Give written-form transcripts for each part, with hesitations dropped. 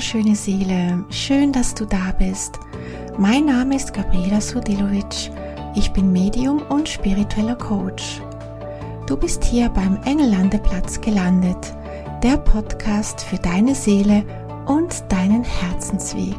wunderschöne Seele, schön, dass du da bist. Mein Name ist Gabriela Surdilovic, ich bin Medium und spiritueller Coach. Du bist hier beim Engellandeplatz gelandet, der Podcast für deine Seele und deinen Herzensweg.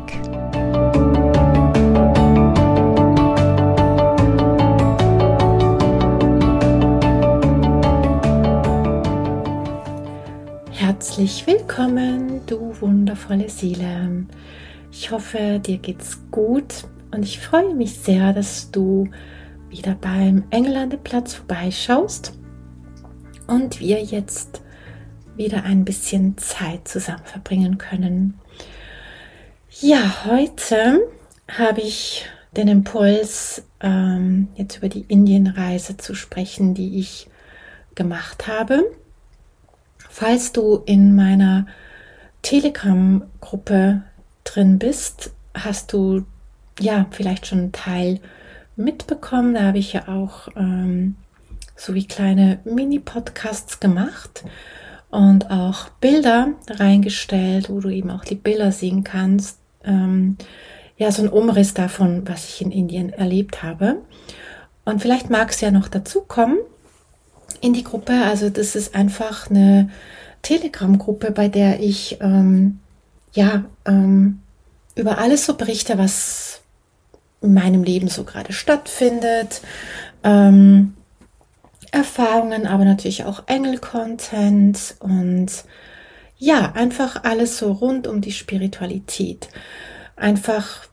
Herzlich willkommen, du wundervolle Seele. Ich hoffe, dir geht's gut und ich freue mich sehr, dass du wieder beim Engellandeplatz vorbeischaust und wir jetzt wieder ein bisschen Zeit zusammen verbringen können. Ja, heute habe ich den Impuls, jetzt über die Indienreise zu sprechen, die ich gemacht habe. Falls du in meiner Telegram-Gruppe drin bist, hast du ja vielleicht schon einen Teil mitbekommen. Da habe ich ja auch so wie kleine Mini-Podcasts gemacht und auch Bilder reingestellt, wo du eben auch die Bilder sehen kannst. Ja, so ein Umriss davon, was ich in Indien erlebt habe. Und vielleicht magst du ja noch dazu kommen in die Gruppe. Also das ist einfach eine Telegram-Gruppe, bei der ich über alles so berichte, was in meinem Leben so gerade stattfindet. Erfahrungen, aber natürlich auch Engel-Content und ja, einfach alles so rund um die Spiritualität. Einfach,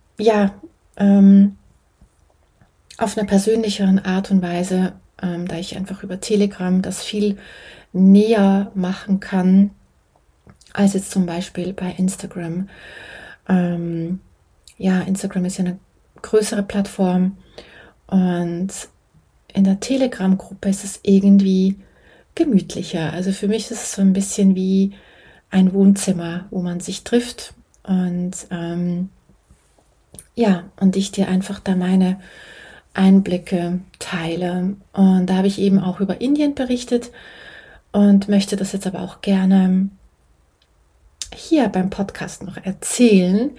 auf einer persönlicheren Art und Weise, da ich einfach über Telegram das viel näher machen kann, als jetzt zum Beispiel bei Instagram. Instagram ist ja eine größere Plattform und in der Telegram-Gruppe ist es irgendwie gemütlicher. Also für mich ist es so ein bisschen wie ein Wohnzimmer, wo man sich trifft und und ich dir einfach da meine Einblicke teile. Und da habe ich eben auch über Indien berichtet und möchte das jetzt aber auch gerne hier beim Podcast noch erzählen.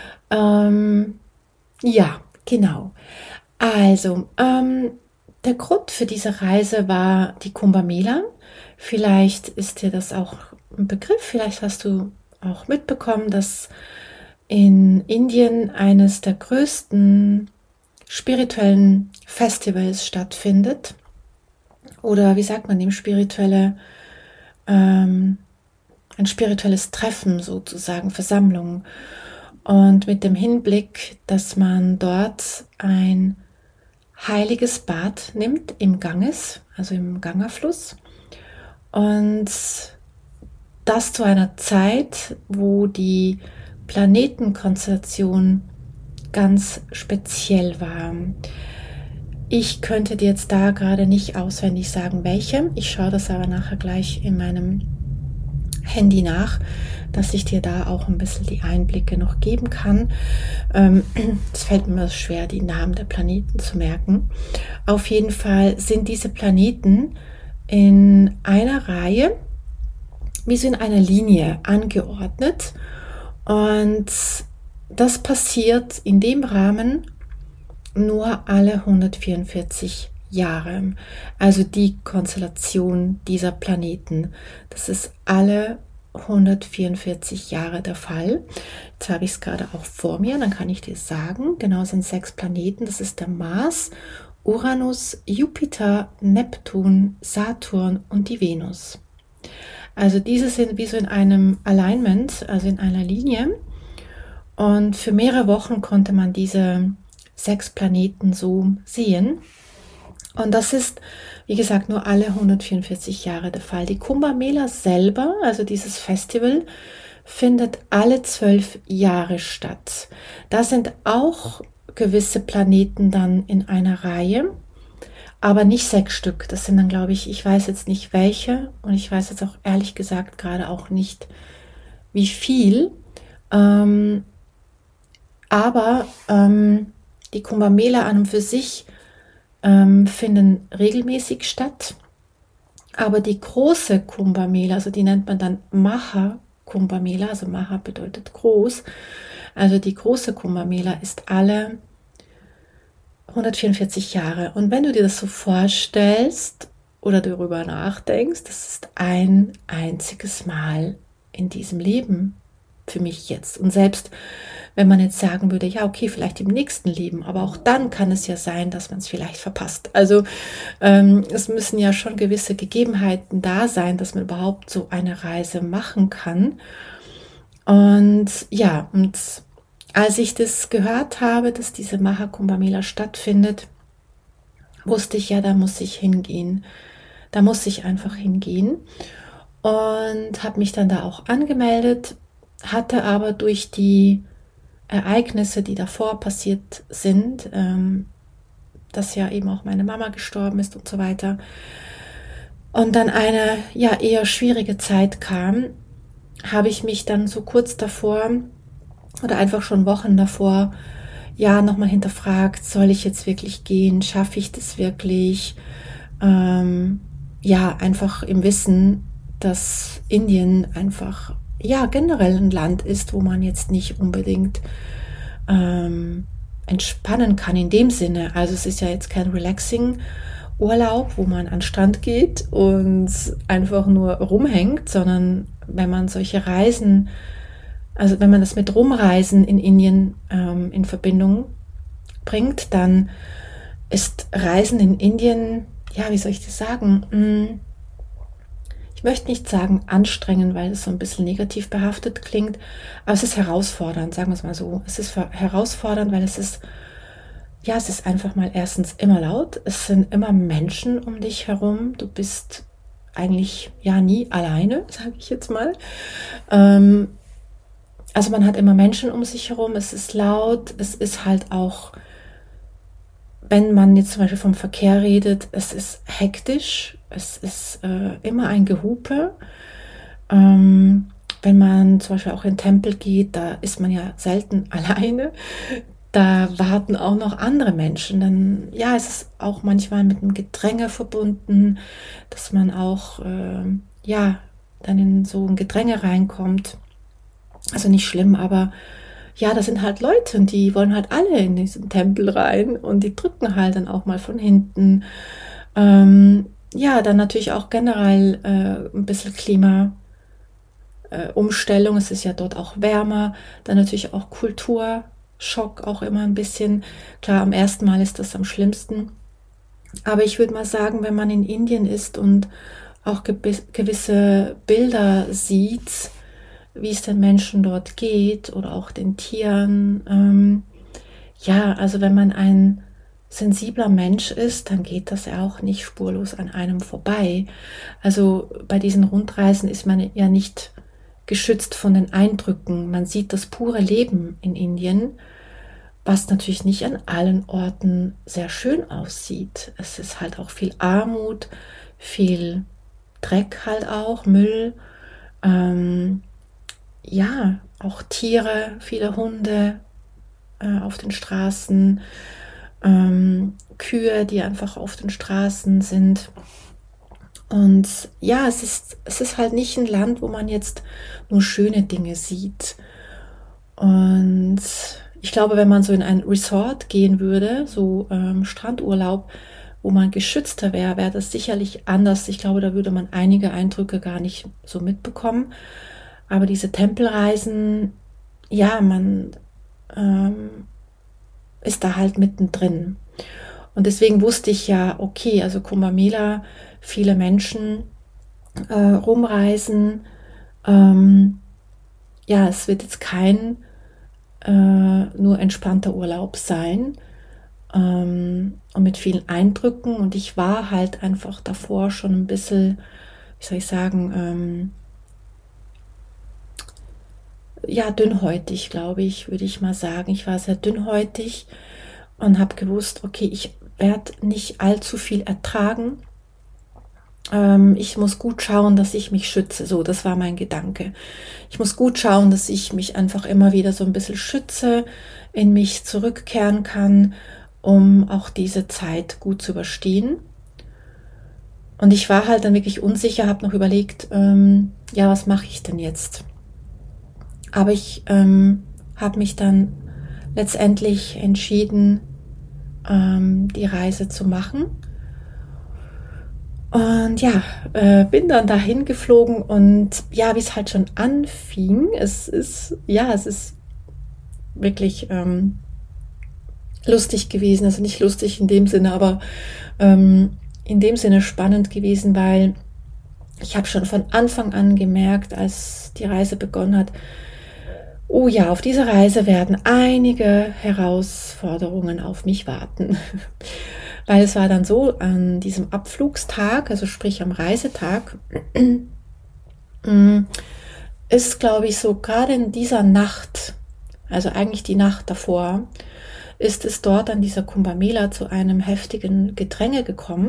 Genau. Also, der Grund für diese Reise war die Kumbh Mela. Vielleicht ist dir das auch ein Begriff, vielleicht hast du auch mitbekommen, dass in Indien eines der größten spirituellen Festivals stattfindet. Oder wie sagt man dem, ein spirituelles Treffen sozusagen, Versammlung. Und mit dem Hinblick, dass man dort ein heiliges Bad nimmt im Ganges, also im Ganga-Fluss. Und das zu einer Zeit, wo die Planetenkonstellation ganz speziell war. Ich könnte dir jetzt da gerade nicht auswendig sagen, welche. Ich schaue das aber nachher gleich in meinem Handy nach, dass ich dir da auch ein bisschen die Einblicke noch geben kann. Es fällt mir schwer, die Namen der Planeten zu merken. Auf jeden Fall sind diese Planeten in einer Reihe, wie so in einer Linie angeordnet. Und das passiert in dem Rahmen nur alle 144 Jahre. Also die Konstellation dieser Planeten. Das ist alle 144 Jahre der Fall. Jetzt habe ich es gerade auch vor mir, dann kann ich dir sagen, genau, es sind 6 Planeten. Das ist der Mars, Uranus, Jupiter, Neptun, Saturn und die Venus. Also diese sind wie so in einem Alignment, also in einer Linie. Und für mehrere Wochen konnte man diese 6 Planeten so sehen. Und das ist, wie gesagt, nur alle 144 Jahre der Fall. Die Kumbh Mela selber, also dieses Festival, findet alle 12 Jahre statt. Da sind auch gewisse Planeten dann in einer Reihe, aber nicht 6 Stück. Das sind dann, glaube ich weiß jetzt nicht welche und ich weiß jetzt auch ehrlich gesagt gerade auch nicht, wie viel. Die Kumbh Mela an und für sich finden regelmäßig statt. Aber die große Kumbh Mela, also die nennt man dann Maha Kumbh Mela, also Maha bedeutet groß. Also die große Kumbh Mela ist alle 144 Jahre. Und wenn du dir das so vorstellst oder darüber nachdenkst, das ist ein einziges Mal in diesem Leben für mich jetzt. Und selbst wenn man jetzt sagen würde, ja, okay, vielleicht im nächsten Leben, aber auch dann kann es ja sein, dass man es vielleicht verpasst. Also es müssen ja schon gewisse Gegebenheiten da sein, dass man überhaupt so eine Reise machen kann. Und ja, und als ich das gehört habe, dass diese Maha Kumbh Mela stattfindet, wusste ich ja, da muss ich hingehen. Da muss ich einfach hingehen und habe mich dann da auch angemeldet, hatte aber durch die Ereignisse, die davor passiert sind, dass ja eben auch meine Mama gestorben ist und so weiter, und dann eine ja eher schwierige Zeit kam, habe ich mich dann so kurz davor oder einfach schon Wochen davor ja nochmal hinterfragt, soll ich jetzt wirklich gehen, schaffe ich das wirklich? Ja, einfach im Wissen, dass Indien einfach ja generell ein Land ist, wo man jetzt nicht unbedingt entspannen kann in dem Sinne. Also es ist ja jetzt kein relaxing Urlaub, wo man an den Strand geht und einfach nur rumhängt, sondern wenn man solche Reisen, also wenn man das mit Rumreisen in Indien in Verbindung bringt, dann ist Reisen in Indien, ja, wie soll ich das sagen? Ich möchte nicht sagen anstrengend, weil es so ein bisschen negativ behaftet klingt, aber es ist herausfordernd, sagen wir es mal so. Es ist herausfordernd, weil es ist, ja, es ist einfach mal erstens immer laut, es sind immer Menschen um dich herum, du bist eigentlich ja nie alleine, sage ich jetzt mal. Also man hat immer Menschen um sich herum, es ist laut, es ist halt auch, wenn man jetzt zum Beispiel vom Verkehr redet, es ist hektisch, es ist immer ein Gehupe. Wenn man zum Beispiel auch in den Tempel geht, da ist man ja selten alleine. Da warten auch noch andere Menschen. Dann, ja, es ist auch manchmal mit einem Gedränge verbunden, dass man auch, ja, dann in so ein Gedränge reinkommt. Also nicht schlimm, aber ja, das sind halt Leute und die wollen halt alle in diesen Tempel rein und die drücken halt dann auch mal von hinten. Ja, dann natürlich auch generell ein bisschen Klimaumstellung. Es ist ja dort auch wärmer. Dann natürlich auch Kulturschock auch immer ein bisschen. Klar, am ersten Mal ist das am schlimmsten. Aber ich würde mal sagen, wenn man in Indien ist und auch gewisse Bilder sieht, wie es den Menschen dort geht oder auch den Tieren. Ja, also wenn man ein sensibler Mensch ist, dann geht das ja auch nicht spurlos an einem vorbei. Also bei diesen Rundreisen ist man ja nicht geschützt von den Eindrücken. Man sieht das pure Leben in Indien, was natürlich nicht an allen Orten sehr schön aussieht. Es ist halt auch viel Armut, viel Dreck halt auch, Müll. Ja, auch Tiere, viele Hunde auf den Straßen, Kühe, die einfach auf den Straßen sind. Und ja, es ist halt nicht ein Land, wo man jetzt nur schöne Dinge sieht. Und ich glaube, wenn man so in ein Resort gehen würde, so Strandurlaub, wo man geschützter wäre, wäre das sicherlich anders. Ich glaube, da würde man einige Eindrücke gar nicht so mitbekommen. Aber diese Tempelreisen, ja, man ist da halt mittendrin. Und deswegen wusste ich ja, okay, also Kumbh Mela, viele Menschen rumreisen. Ja, es wird jetzt kein nur entspannter Urlaub sein und mit vielen Eindrücken. Und ich war halt einfach davor schon ein bisschen, wie soll ich sagen, ja, dünnhäutig, glaube ich, würde ich mal sagen. Ich war sehr dünnhäutig und habe gewusst, okay, ich werde nicht allzu viel ertragen. Ich muss gut schauen, dass ich mich schütze. So, das war mein Gedanke. Ich muss gut schauen, dass ich mich einfach immer wieder so ein bisschen schütze, in mich zurückkehren kann, um auch diese Zeit gut zu überstehen. Und ich war halt dann wirklich unsicher, habe noch überlegt, ja, was mache ich denn jetzt? Aber ich habe mich dann letztendlich entschieden, die Reise zu machen. Und ja, bin dann dahin geflogen und ja, wie es halt schon anfing, es ist wirklich lustig gewesen. Also nicht lustig in dem Sinne, aber in dem Sinne spannend gewesen, weil ich habe schon von Anfang an gemerkt, als die Reise begonnen hat, oh ja, auf dieser Reise werden einige Herausforderungen auf mich warten. Weil es war dann so, an diesem Abflugstag, also sprich am Reisetag, ist, glaube ich, so gerade in dieser Nacht, also eigentlich die Nacht davor, ist es dort an dieser Kumbh Mela zu einem heftigen Gedränge gekommen.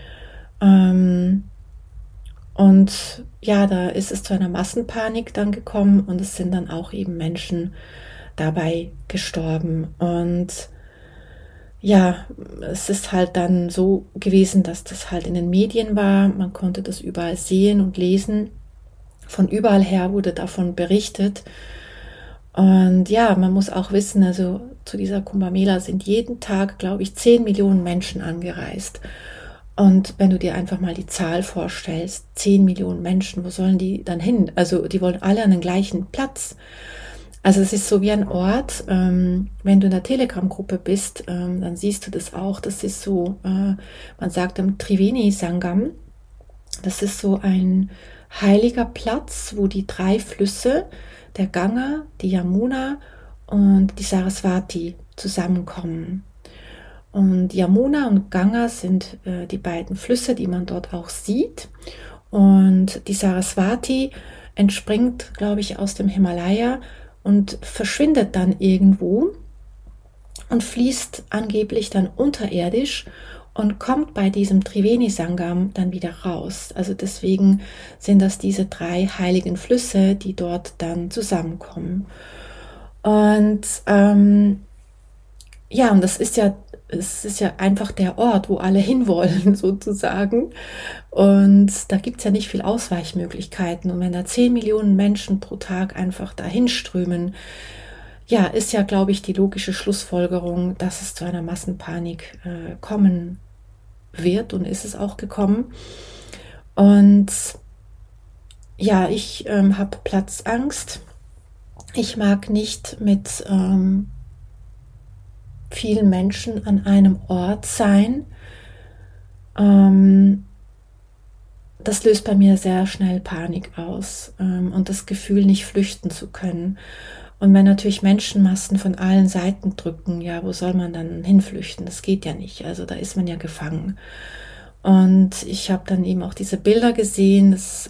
Und ja, da ist es zu einer Massenpanik dann gekommen und es sind dann auch eben Menschen dabei gestorben. Und ja, es ist halt dann so gewesen, dass das halt in den Medien war. Man konnte das überall sehen und lesen. Von überall her wurde davon berichtet. Und ja, man muss auch wissen, also zu dieser Kumbh Mela sind jeden Tag, glaube ich, 10 Millionen Menschen angereist. Und wenn du dir einfach mal die Zahl vorstellst, 10 Millionen Menschen, wo sollen die dann hin? Also die wollen alle an den gleichen Platz. Also es ist so wie ein Ort, wenn du in der Telegram-Gruppe bist, dann siehst du das auch. Das ist so, man sagt am Triveni Sangam, das ist so ein heiliger Platz, wo die 3 Flüsse, der Ganga, die Yamuna und die Saraswati zusammenkommen. Und Yamuna und Ganga sind die beiden Flüsse, die man dort auch sieht. Und die Saraswati entspringt, glaube ich, aus dem Himalaya und verschwindet dann irgendwo und fließt angeblich dann unterirdisch und kommt bei diesem Triveni Sangam dann wieder raus. Also deswegen sind das diese 3 heiligen Flüsse, die dort dann zusammenkommen. Und ja, und es ist ja einfach der Ort, wo alle hinwollen, sozusagen. Und da gibt es ja nicht viel Ausweichmöglichkeiten. Und wenn da 10 Millionen Menschen pro Tag einfach dahin strömen, ja, ist ja, glaube ich, die logische Schlussfolgerung, dass es zu einer Massenpanik kommen wird und ist es auch gekommen. Und ja, ich habe Platzangst. Ich mag nicht mit vielen Menschen an einem Ort sein. Das löst bei mir sehr schnell Panik aus und das Gefühl, nicht flüchten zu können. Und wenn natürlich Menschenmassen von allen Seiten drücken, ja, wo soll man dann hinflüchten? Das geht ja nicht. Also da ist man ja gefangen. Und ich habe dann eben auch diese Bilder gesehen. Das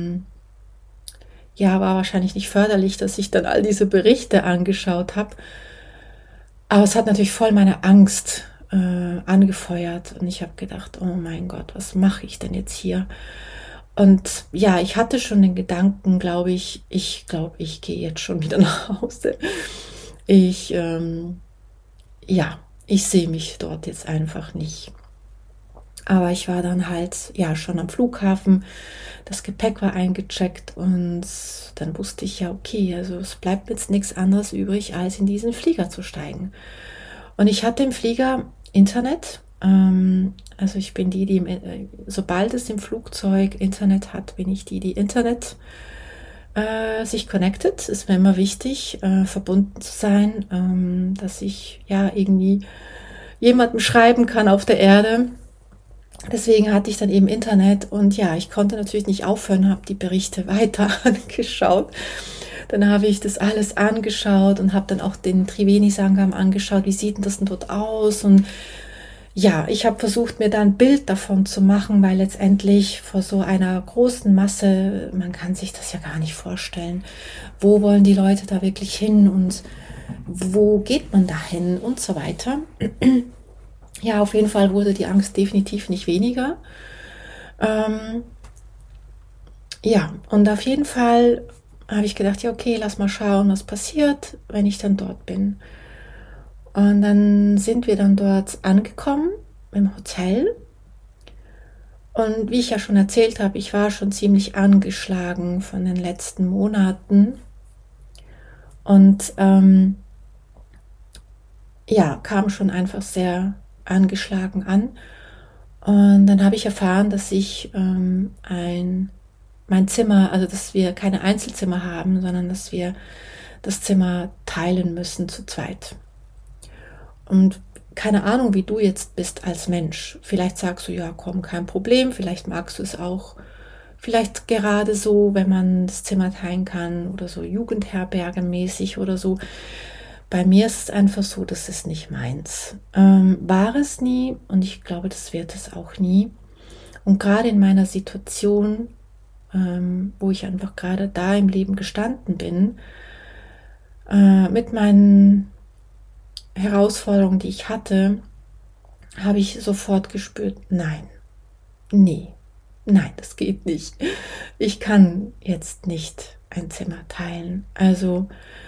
ja, war wahrscheinlich nicht förderlich, dass ich dann all diese Berichte angeschaut habe. Aber es hat natürlich voll meine Angst angefeuert. Und ich habe gedacht, oh mein Gott, was mache ich denn jetzt hier? Und ja, ich hatte schon den Gedanken, ich glaube, ich gehe jetzt schon wieder nach Hause. Ich, ja, ich sehe mich dort jetzt einfach nicht. Aber ich war dann halt, ja, schon am Flughafen. Das Gepäck war eingecheckt und dann wusste ich ja, okay, also es bleibt jetzt nichts anderes übrig, als in diesen Flieger zu steigen. Und ich hatte im Flieger Internet. Also ich bin sobald es im Flugzeug Internet hat, bin ich die Internet sich connected. Ist mir immer wichtig, verbunden zu sein, dass ich ja irgendwie jemandem schreiben kann auf der Erde. Deswegen hatte ich dann eben Internet und ja, ich konnte natürlich nicht aufhören, habe die Berichte weiter angeschaut. Dann habe ich das alles angeschaut und habe dann auch den Triveni Sangam angeschaut, wie sieht denn das denn dort aus? Und ja, ich habe versucht, mir da ein Bild davon zu machen, weil letztendlich vor so einer großen Masse, man kann sich das ja gar nicht vorstellen. Wo wollen die Leute da wirklich hin und wo geht man da hin und so weiter. Ja, auf jeden Fall wurde die Angst definitiv nicht weniger. Ähm, ja, und auf jeden Fall habe ich gedacht, ja, okay, lass mal schauen, was passiert, wenn ich dann dort bin. Und dann sind wir dann dort angekommen im Hotel. Und wie ich ja schon erzählt habe, ich war schon ziemlich angeschlagen von den letzten Monaten. Und ja, kam schon einfach sehr angeschlagen an. Und dann habe ich erfahren, dass ich mein Zimmer, also dass wir keine Einzelzimmer haben, sondern dass wir das Zimmer teilen müssen zu zweit. Und keine Ahnung, wie du jetzt bist als Mensch. Vielleicht sagst du, ja, komm, kein Problem. Vielleicht magst du es auch. Vielleicht gerade so, wenn man das Zimmer teilen kann oder so Jugendherbergenmäßig oder so. Bei mir ist es einfach so, das ist nicht meins. War es nie und ich glaube, das wird es auch nie. Und gerade in meiner Situation, wo ich einfach gerade da im Leben gestanden bin, mit meinen Herausforderungen, die ich hatte, habe ich sofort gespürt, nein, nee, nein, das geht nicht. Ich kann jetzt nicht ein Zimmer teilen. Also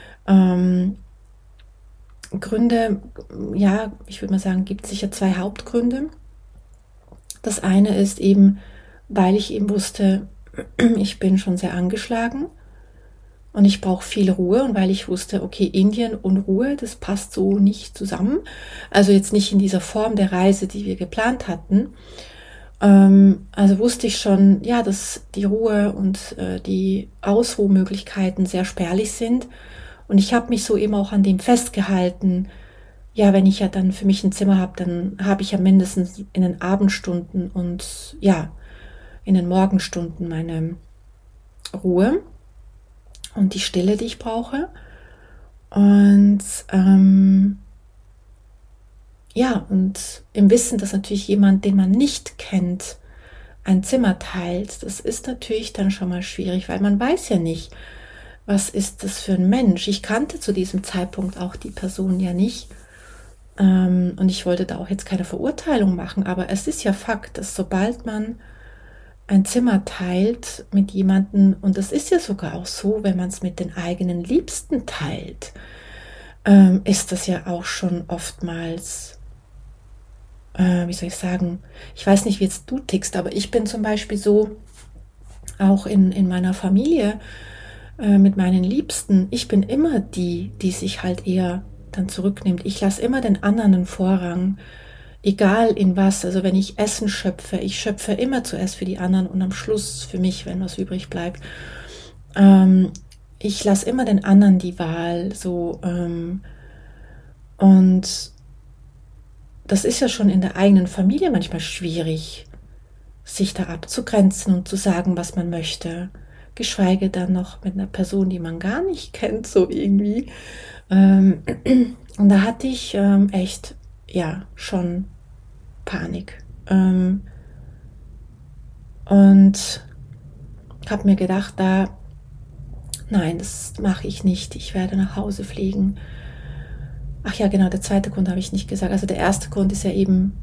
Gründe, ja, ich würde mal sagen, gibt es sicher zwei Hauptgründe. Das eine ist eben, weil ich eben wusste, ich bin schon sehr angeschlagen und ich brauche viel Ruhe und weil ich wusste, okay, Indien und Ruhe, das passt so nicht zusammen. Also jetzt nicht in dieser Form der Reise, die wir geplant hatten. Also wusste ich schon, ja, dass die Ruhe und die Ausruhmöglichkeiten sehr spärlich sind. Und ich habe mich so eben auch an dem festgehalten, ja, wenn ich ja dann für mich ein Zimmer habe, dann habe ich ja mindestens in den Abendstunden und ja, in den Morgenstunden meine Ruhe und die Stille, die ich brauche. Und ja, und im Wissen, dass natürlich jemand, den man nicht kennt, ein Zimmer teilt, das ist natürlich dann schon mal schwierig, weil man weiß ja nicht, was ist das für ein Mensch. Ich kannte zu diesem Zeitpunkt auch die Person ja nicht. Und ich wollte da auch jetzt keine Verurteilung machen, aber es ist ja Fakt, dass sobald man ein Zimmer teilt mit jemandem, und das ist ja sogar auch so, wenn man es mit den eigenen Liebsten teilt, ist das ja auch schon oftmals, wie soll ich sagen, ich weiß nicht, wie jetzt du tickst, aber ich bin zum Beispiel so, auch in meiner Familie, mit meinen Liebsten, ich bin immer die, die sich halt eher dann zurücknimmt. Ich lasse immer den anderen den Vorrang, egal in was. Also wenn ich Essen schöpfe, ich schöpfe immer zuerst für die anderen und am Schluss für mich, wenn was übrig bleibt. Ich lasse immer den anderen die Wahl, so und das ist ja schon in der eigenen Familie manchmal schwierig, sich da abzugrenzen und zu sagen, was man möchte. Geschweige dann noch mit einer Person, die man gar nicht kennt, so irgendwie. Ähm, und da hatte ich echt, ja, schon Panik. Und habe mir gedacht, nein, das mache ich nicht. Ich werde nach Hause fliegen. Ach ja, genau, der zweite Grund habe ich nicht gesagt. Also der erste Grund ist ja eben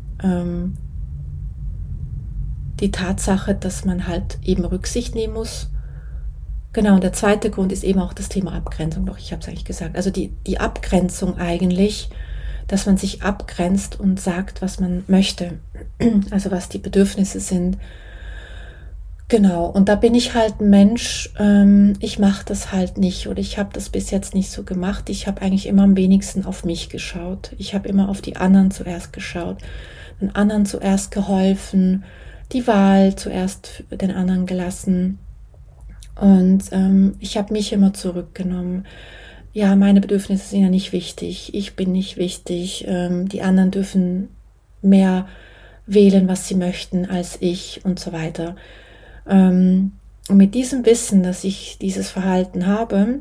die Tatsache, dass man halt eben Rücksicht nehmen muss. Genau, und der zweite Grund ist eben auch das Thema Abgrenzung. Doch, ich habe es eigentlich gesagt. Also die Abgrenzung eigentlich, dass man sich abgrenzt und sagt, was man möchte. Also was die Bedürfnisse sind. Genau, und da bin ich halt ein Mensch, ich mache das halt nicht oder ich habe das bis jetzt nicht so gemacht. Ich habe eigentlich immer am wenigsten auf mich geschaut. Ich habe immer auf die anderen zuerst geschaut, den anderen zuerst geholfen, die Wahl zuerst den anderen gelassen. Und ich habe mich immer zurückgenommen. Ja, meine Bedürfnisse sind ja nicht wichtig. Ich bin nicht wichtig. Die anderen dürfen mehr wählen, was sie möchten, als ich und so weiter. Und mit diesem Wissen, dass ich dieses Verhalten habe,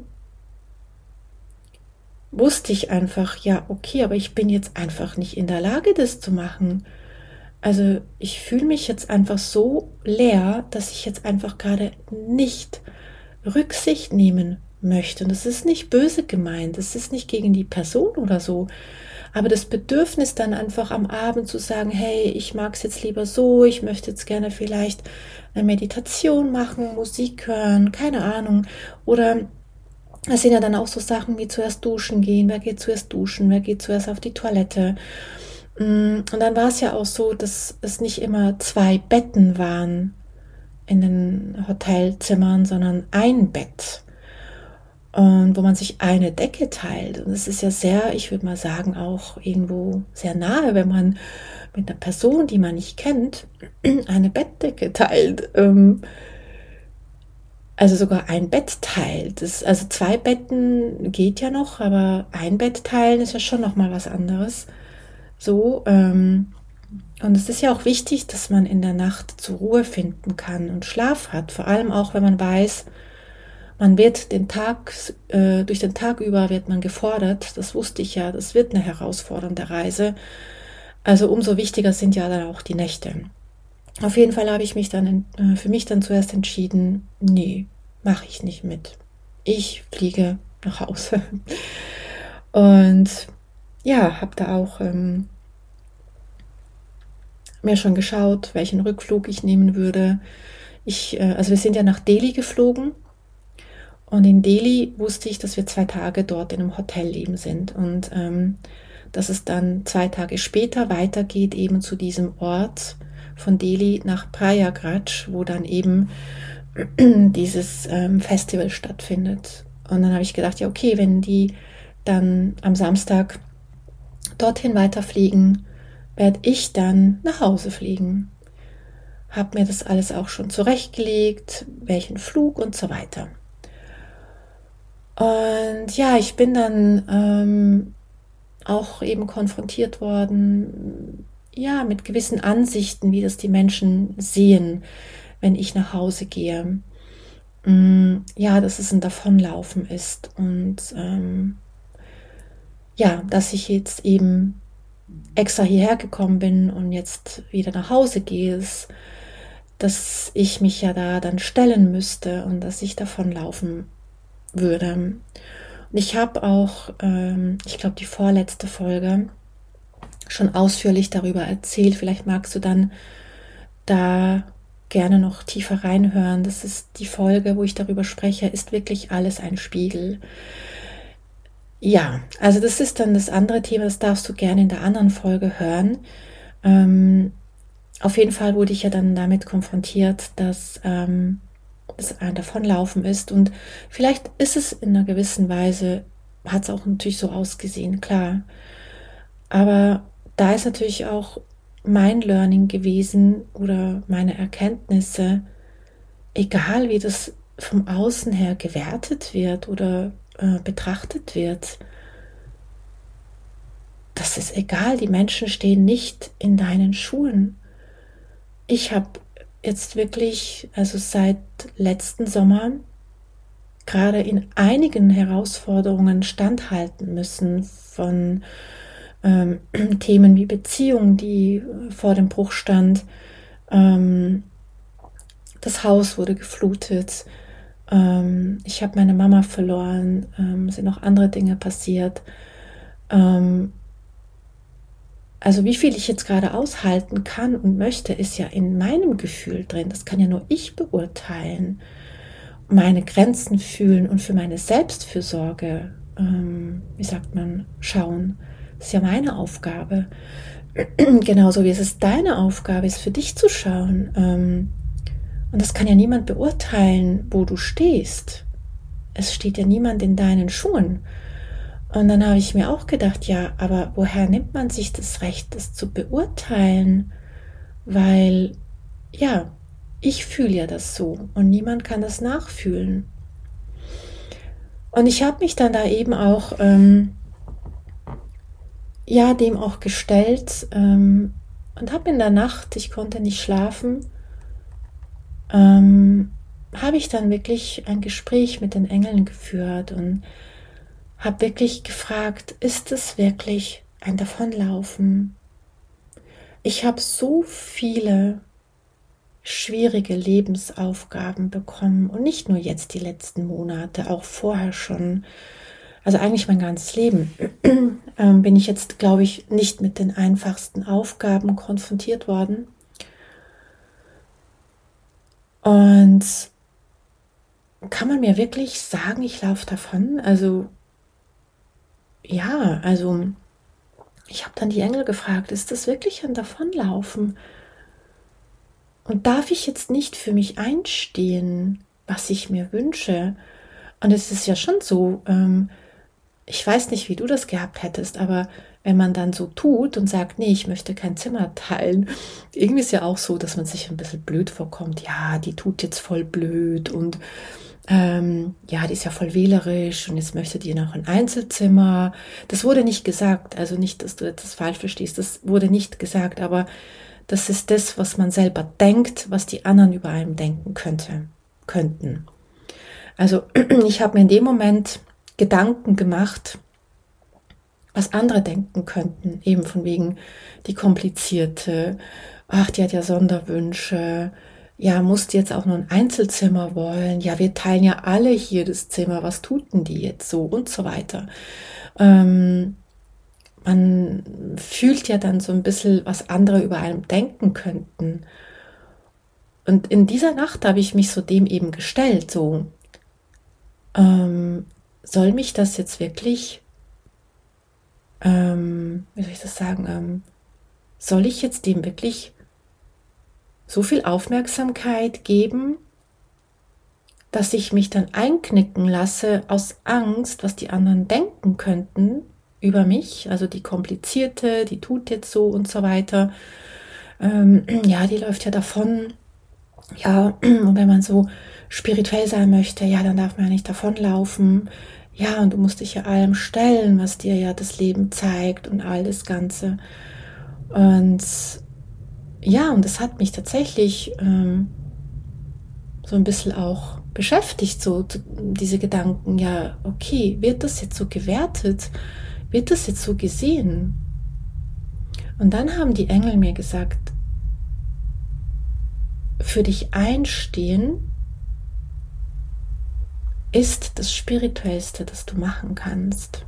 wusste ich einfach, ja, okay, aber ich bin jetzt einfach nicht in der Lage, das zu machen. Also ich fühle mich jetzt einfach so leer, dass ich jetzt einfach gerade nicht Rücksicht nehmen möchte. Und das ist nicht böse gemeint, das ist nicht gegen die Person oder so. Aber das Bedürfnis dann einfach am Abend zu sagen, hey, ich mag es jetzt lieber so, ich möchte jetzt gerne vielleicht eine Meditation machen, Musik hören, keine Ahnung. Oder es sind ja dann auch so Sachen wie zuerst duschen gehen, wer geht zuerst duschen, wer geht zuerst auf die Toilette. Und dann war es ja auch so, dass es nicht immer zwei Betten waren in den Hotelzimmern, sondern ein Bett. und wo man sich eine Decke teilt. Und es ist ja sehr, ich würde mal sagen, auch irgendwo sehr nahe, wenn man mit einer Person, die man nicht kennt, eine Bettdecke teilt. Also sogar ein Bett teilt. Also zwei Betten geht ja noch, aber ein Bett teilen ist ja schon noch mal was anderes. So, und es ist ja auch wichtig, dass man in der Nacht zur Ruhe finden kann und Schlaf hat. Vor allem auch, wenn man weiß, man wird durch den Tag über wird man gefordert. Das wusste ich ja, das wird eine herausfordernde Reise. Also umso wichtiger sind ja dann auch die Nächte. Auf jeden Fall habe ich mich dann für mich dann zuerst entschieden, nee, mache ich nicht mit. Ich fliege nach Hause. Und ja, habe da auch mir schon geschaut, welchen Rückflug ich nehmen würde. Also wir sind ja nach Delhi geflogen und in Delhi wusste ich, dass wir 2 Tage dort in einem Hotel eben sind und dass es dann 2 Tage später weitergeht eben zu diesem Ort von Delhi nach Prayagraj, wo dann eben dieses Festival stattfindet. Und dann habe ich gedacht, ja okay, wenn die dann am Samstag dorthin weiterfliegen, werde ich dann nach Hause fliegen. Habe mir das alles auch schon zurechtgelegt, welchen Flug und so weiter. Und ja, ich bin dann auch eben konfrontiert worden, ja, mit gewissen Ansichten, wie das die Menschen sehen, wenn ich nach Hause gehe. Ja, dass es ein Davonlaufen ist und ja, dass ich jetzt eben extra hierher gekommen bin und jetzt wieder nach Hause gehe, dass ich mich ja da dann stellen müsste und dass ich davonlaufen würde. Und ich habe auch, ich glaube, die vorletzte Folge schon ausführlich darüber erzählt. Vielleicht magst du dann da gerne noch tiefer reinhören. Das ist die Folge, wo ich darüber spreche, ist wirklich alles ein Spiegel. Ja, also das ist dann das andere Thema, das darfst du gerne in der anderen Folge hören. Auf jeden Fall wurde ich ja dann damit konfrontiert, dass es ein Davonlaufen ist und vielleicht ist es in einer gewissen Weise, hat es auch natürlich so ausgesehen, klar. Aber da ist natürlich auch mein Learning gewesen oder meine Erkenntnisse, egal wie das vom Außen her gewertet wird oder betrachtet wird, das ist egal, die Menschen stehen nicht in deinen Schuhen. Ich habe jetzt wirklich, also seit letzten Sommer, gerade in einigen Herausforderungen standhalten müssen von Themen wie Beziehung, die vor dem Bruch stand. Das Haus wurde geflutet. Ich habe meine Mama verloren. Sind noch andere Dinge passiert. Also wie viel ich jetzt gerade aushalten kann und möchte, ist ja in meinem Gefühl drin. Das kann ja nur ich beurteilen. Meine Grenzen fühlen und für meine Selbstfürsorge, wie sagt man, schauen. Das ist ja meine Aufgabe. Genauso wie es deine Aufgabe ist, für dich zu schauen. Und das kann ja niemand beurteilen, wo du stehst. Es steht ja niemand in deinen Schuhen. Und dann habe ich mir auch gedacht, ja, aber woher nimmt man sich das Recht, das zu beurteilen? Weil, ja, ich fühle ja das so und niemand kann das nachfühlen. Und ich habe mich dann da eben auch, ja, dem auch gestellt und habe in der Nacht, ich konnte nicht schlafen, habe ich dann wirklich ein Gespräch mit den Engeln geführt und habe wirklich gefragt, ist es wirklich ein Davonlaufen? Ich habe so viele schwierige Lebensaufgaben bekommen und nicht nur jetzt die letzten Monate, auch vorher schon. Also eigentlich mein ganzes Leben bin ich jetzt, glaube ich, nicht mit den einfachsten Aufgaben konfrontiert worden. Und kann man mir wirklich sagen, ich laufe davon? Also ja, also ich habe dann die Engel gefragt, ist das wirklich ein Davonlaufen? Und darf ich jetzt nicht für mich einstehen, was ich mir wünsche? Und es ist ja schon so, ich weiß nicht, wie du das gehabt hättest, aber wenn man dann so tut und sagt, nee, ich möchte kein Zimmer teilen, irgendwie ist ja auch so, dass man sich ein bisschen blöd vorkommt. Ja, die tut jetzt voll blöd und ja, die ist ja voll wählerisch und jetzt möchte die noch ein Einzelzimmer. Das wurde nicht gesagt, also nicht, dass du das falsch verstehst, das wurde nicht gesagt, aber das ist das, was man selber denkt, was die anderen über einen denken könnten. Also ich habe mir in dem Moment Gedanken gemacht, was andere denken könnten, eben von wegen die komplizierte, ach, die hat ja Sonderwünsche, ja, muss die jetzt auch nur ein Einzelzimmer wollen, ja, wir teilen ja alle hier das Zimmer, was tut denn die jetzt so und so weiter. Ähm, Man fühlt ja dann so ein bisschen, was andere über einem denken könnten. Und in dieser Nacht habe ich mich so dem eben gestellt, so, ähm, soll mich das jetzt wirklich, wie soll ich das sagen, soll ich jetzt dem wirklich so viel Aufmerksamkeit geben, dass ich mich dann einknicken lasse aus Angst, was die anderen denken könnten über mich, also die komplizierte, die tut jetzt so und so weiter. Ja, die läuft ja davon. Ja, und wenn man so spirituell sein möchte, ja, dann darf man ja nicht davonlaufen. Ja, und du musst dich ja allem stellen, was dir ja das Leben zeigt und all das Ganze. Und ja, und das hat mich tatsächlich so ein bisschen auch beschäftigt, so diese Gedanken, ja, okay, wird das jetzt so gewertet? Wird das jetzt so gesehen? Und dann haben die Engel mir gesagt, für dich einstehen ist das Spirituellste, das du machen kannst.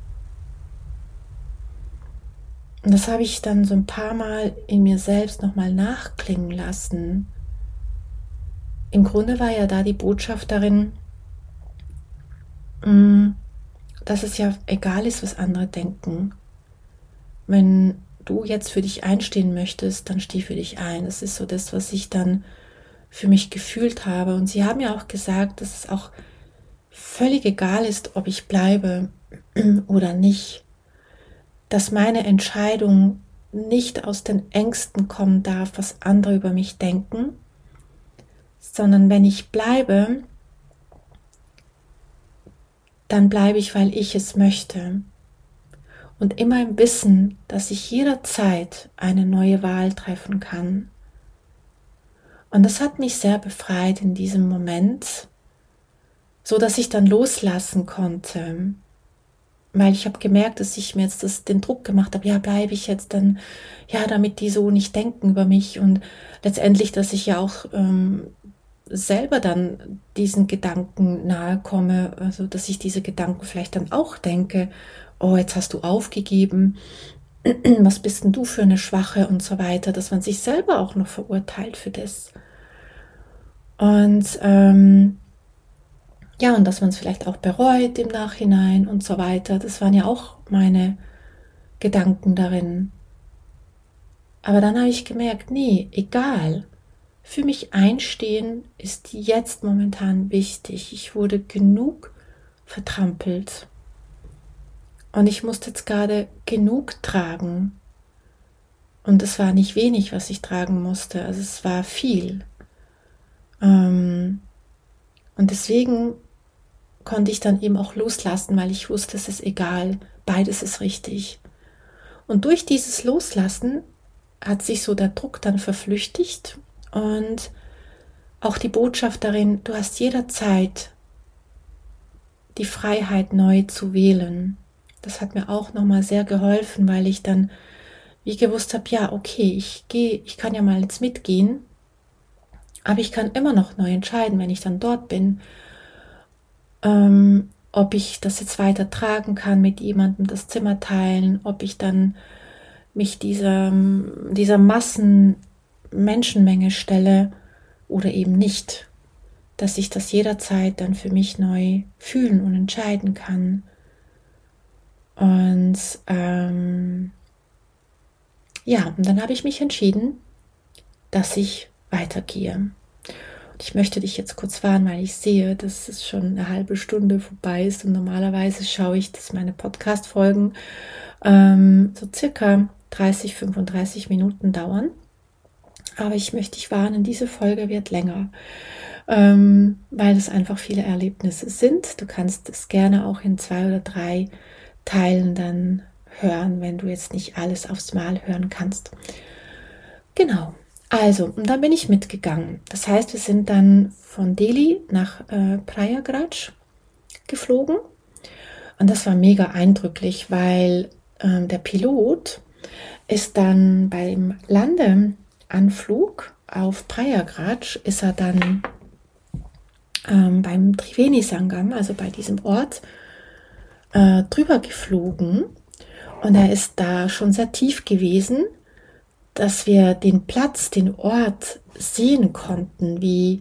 Und das habe ich dann so ein paar Mal in mir selbst nochmal nachklingen lassen. Im Grunde war ja da die Botschaft darin, dass es ja egal ist, was andere denken. Wenn du jetzt für dich einstehen möchtest, dann steh für dich ein. Das ist so das, was ich dann für mich gefühlt habe. Und sie haben ja auch gesagt, dass es auch völlig egal ist, ob ich bleibe oder nicht. Dass meine Entscheidung nicht aus den Ängsten kommen darf, was andere über mich denken, sondern wenn ich bleibe, dann bleibe ich, weil ich es möchte. Und immer im Wissen, dass ich jederzeit eine neue Wahl treffen kann. Und das hat mich sehr befreit in diesem Moment, so dass ich dann loslassen konnte. Weil ich habe gemerkt, dass ich mir jetzt den Druck gemacht habe, ja, bleibe ich jetzt dann, ja, damit die so nicht denken über mich und letztendlich, dass ich ja auch selber dann diesen Gedanken nahe komme, also dass ich diese Gedanken vielleicht dann auch denke, oh, jetzt hast du aufgegeben, was bist denn du für eine Schwache und so weiter, dass man sich selber auch noch verurteilt für das. Und ja, und dass man es vielleicht auch bereut im Nachhinein und so weiter. Das waren ja auch meine Gedanken darin. Aber dann habe ich gemerkt, nee, egal. Für mich einstehen ist jetzt momentan wichtig. Ich wurde genug vertrampelt. Und ich musste jetzt gerade genug tragen. Und es war nicht wenig, was ich tragen musste. Also es war viel. Und deswegen konnte ich dann eben auch loslassen, weil ich wusste, es ist egal. Beides ist richtig. Und durch dieses Loslassen hat sich so der Druck dann verflüchtigt und auch die Botschaft darin, du hast jederzeit die Freiheit neu zu wählen. Das hat mir auch nochmal sehr geholfen, weil ich dann wie gewusst habe, ja, okay, ich kann ja mal jetzt mitgehen, aber ich kann immer noch neu entscheiden, wenn ich dann dort bin, ob ich das jetzt weiter tragen kann, mit jemandem das Zimmer teilen, ob ich dann mich dieser Menschenmenge stelle oder eben nicht, dass ich das jederzeit dann für mich neu fühlen und entscheiden kann. Und ja, und dann habe ich mich entschieden, dass ich weitergehe. Ich möchte dich jetzt kurz warnen, weil ich sehe, dass es schon eine halbe Stunde vorbei ist und normalerweise schaue ich, dass meine Podcast-Folgen so circa 30, 35 Minuten dauern. Aber ich möchte dich warnen, diese Folge wird länger, weil es einfach viele Erlebnisse sind. Du kannst es gerne auch in 2 oder 3 Teilen dann hören, wenn du jetzt nicht alles aufs Mal hören kannst. Genau. Also, und dann bin ich mitgegangen. Das heißt, wir sind dann von Delhi nach Prayagraj geflogen. Und das war mega eindrücklich, weil der Pilot ist dann beim Landeanflug auf Prayagraj, ist er dann beim Triveni Sangam, also bei diesem Ort, drüber geflogen. Und er ist da schon sehr tief gewesen, dass wir den Platz, den Ort sehen konnten, wie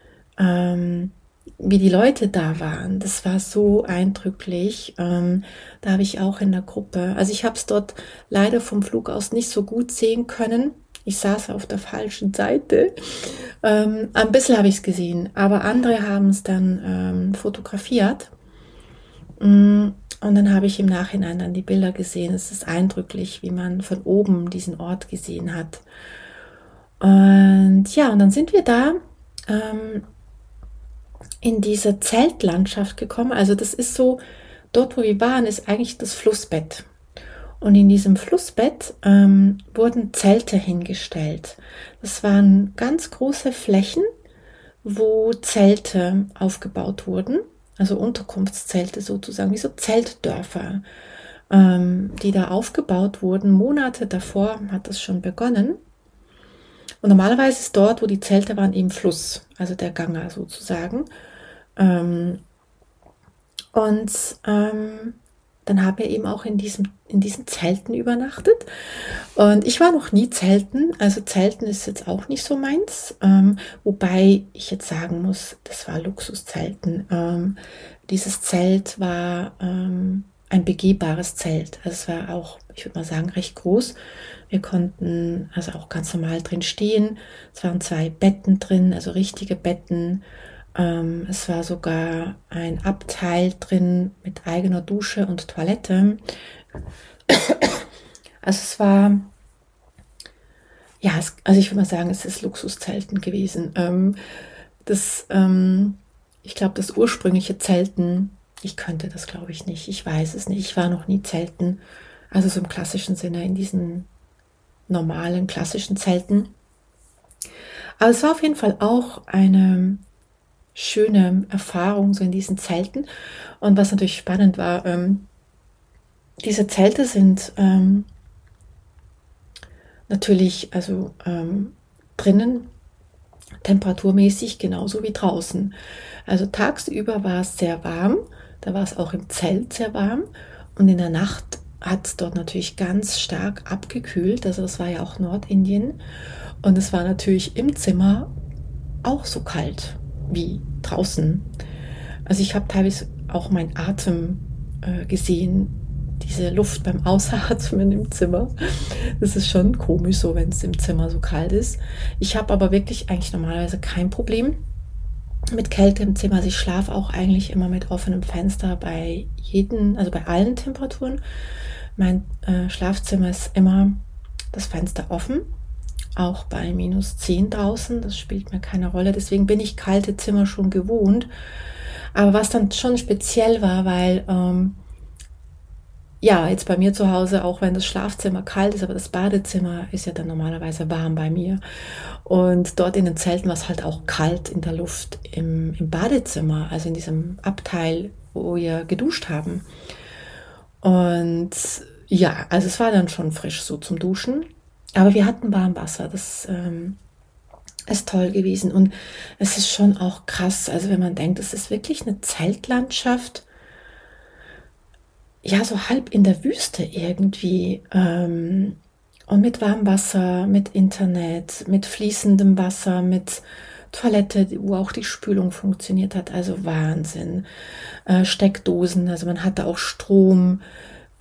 die Leute da waren. Das war so eindrücklich. Da habe ich auch in der Gruppe, also ich habe es dort leider vom Flug aus nicht so gut sehen können. Ich saß auf der falschen Seite. Ein bisschen habe ich es gesehen, aber andere haben es dann fotografiert. Und dann habe ich im Nachhinein dann die Bilder gesehen. Es ist eindrücklich, wie man von oben diesen Ort gesehen hat. Und ja, und dann sind wir da in diese Zeltlandschaft gekommen. Also das ist so, dort wo wir waren, ist eigentlich das Flussbett. Und in diesem Flussbett wurden Zelte hingestellt. Das waren ganz große Flächen, wo Zelte aufgebaut wurden. Also Unterkunftszelte sozusagen, wie so Zeltdörfer, die da aufgebaut wurden. Monate davor hat das schon begonnen. Und normalerweise ist dort, wo die Zelte waren, eben Fluss, also der Ganga sozusagen. Dann haben wir eben auch in diesen Zelten übernachtet. Und ich war noch nie zelten, also Zelten ist jetzt auch nicht so meins, wobei ich jetzt sagen muss, das war Luxuszelten. Dieses Zelt war ein begehbares Zelt, also es war auch, ich würde mal sagen, recht groß. Wir konnten also auch ganz normal drin stehen. Es waren 2 Betten drin, also richtige Betten. Es war sogar ein Abteil drin mit eigener Dusche und Toilette. Also es war, ja, also ich würde mal sagen, es ist Luxuszelten gewesen. Ich glaube, das ursprüngliche Zelten, ich könnte das, glaube ich, nicht. Ich weiß es nicht. Ich war noch nie zelten. Also so im klassischen Sinne, in diesen normalen, klassischen Zelten. Aber es war auf jeden Fall auch eine schöne Erfahrung so in diesen Zelten. Und was natürlich spannend war, diese Zelte sind natürlich also drinnen temperaturmäßig genauso wie draußen. Also tagsüber war es sehr warm, da war es auch im Zelt sehr warm und in der Nacht hat es dort natürlich ganz stark abgekühlt. Also das war ja auch Nordindien und es war natürlich im Zimmer auch so kalt wie draußen. Also ich habe teilweise auch meinen Atem gesehen, diese Luft beim Ausatmen im Zimmer. Das ist schon komisch so, wenn es im Zimmer so kalt ist. Ich habe aber wirklich eigentlich normalerweise kein Problem mit Kälte im Zimmer. Also ich schlafe auch eigentlich immer mit offenem Fenster also bei allen Temperaturen. Mein Schlafzimmer ist immer das Fenster offen, auch bei -10 draußen. Das spielt mir keine Rolle. Deswegen bin ich kalte Zimmer schon gewohnt. Aber was dann schon speziell war, weil ja, jetzt bei mir zu Hause, auch wenn das Schlafzimmer kalt ist, aber das Badezimmer ist ja dann normalerweise warm bei mir. Und dort in den Zelten war es halt auch kalt in der Luft im Badezimmer, also in diesem Abteil, wo wir geduscht haben. Und ja, also es war dann schon frisch so zum Duschen. Aber wir hatten Warmwasser, das ist toll gewesen. Und es ist schon auch krass, also wenn man denkt, es ist wirklich eine Zeltlandschaft, ja, so halb in der Wüste irgendwie. Und mit Warmwasser, mit Internet, mit fließendem Wasser, mit Toilette, wo auch die Spülung funktioniert hat. Also Wahnsinn. Steckdosen, also man hatte auch Strom.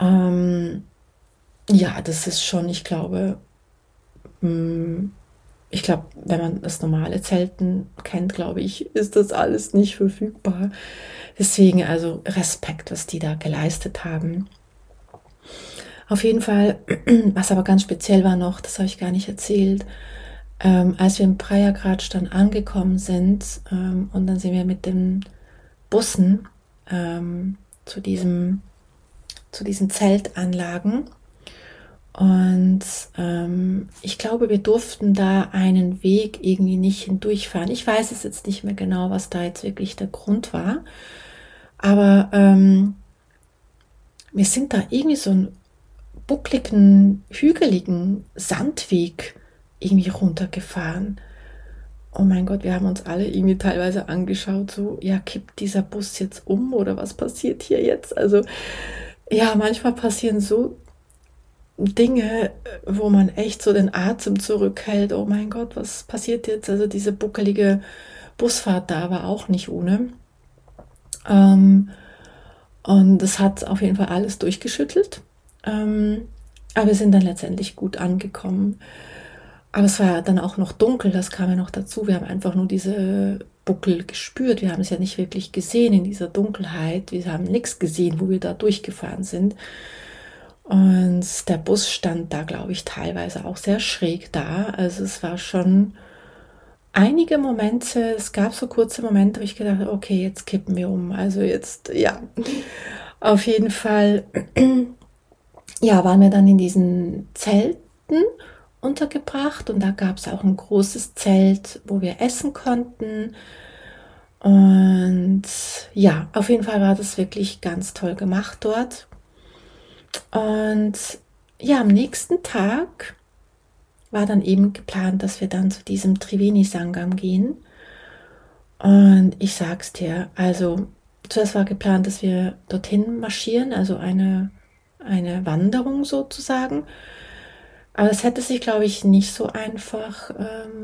Ja, das ist schon, ich glaube, Ich glaube, wenn man das normale Zelten kennt, glaube ich, ist das alles nicht verfügbar. Deswegen also Respekt, was die da geleistet haben. Auf jeden Fall, was aber ganz speziell war noch, das habe ich gar nicht erzählt, als wir in Prayagraj dann angekommen sind, und dann sind wir mit den Bussen ähm, zu, diesem, zu diesen Zeltanlagen. Und ich glaube, wir durften da einen Weg irgendwie nicht hindurchfahren. Ich weiß es jetzt nicht mehr genau, was da jetzt wirklich der Grund war. Aber wir sind da irgendwie so einen buckligen, hügeligen Sandweg irgendwie runtergefahren. Oh mein Gott, wir haben uns alle irgendwie teilweise angeschaut, so, ja, kippt dieser Bus jetzt um oder was passiert hier jetzt? Also, ja, manchmal passieren so Dinge, wo man echt so den Atem zurückhält. Oh mein Gott, was passiert jetzt? Also diese buckelige Busfahrt da war auch nicht ohne. Ähm, und es hat auf jeden Fall alles durchgeschüttelt. Aber wir sind dann letztendlich gut angekommen. Aber es war dann auch noch dunkel, das kam ja noch dazu. Wir haben einfach nur diese Buckel gespürt. Wir haben es ja nicht wirklich gesehen in dieser Dunkelheit. Wir haben nichts gesehen, wo wir da durchgefahren sind. Und der Bus stand da, glaube ich, teilweise auch sehr schräg da. Also es war schon einige Momente, es gab so kurze Momente, wo ich gedacht habe, okay, jetzt kippen wir um. Also jetzt, ja, auf jeden Fall, ja, waren wir dann in diesen Zelten untergebracht und da gab es auch ein großes Zelt, wo wir essen konnten. Und ja, auf jeden Fall war das wirklich ganz toll gemacht dort. Und ja, am nächsten Tag war dann eben geplant, dass wir dann zu diesem Triveni Sangam gehen. Und ich sag's dir, also zuerst war geplant, dass wir dorthin marschieren, also eine Wanderung sozusagen. Aber es hätte sich, glaube ich, nicht so einfach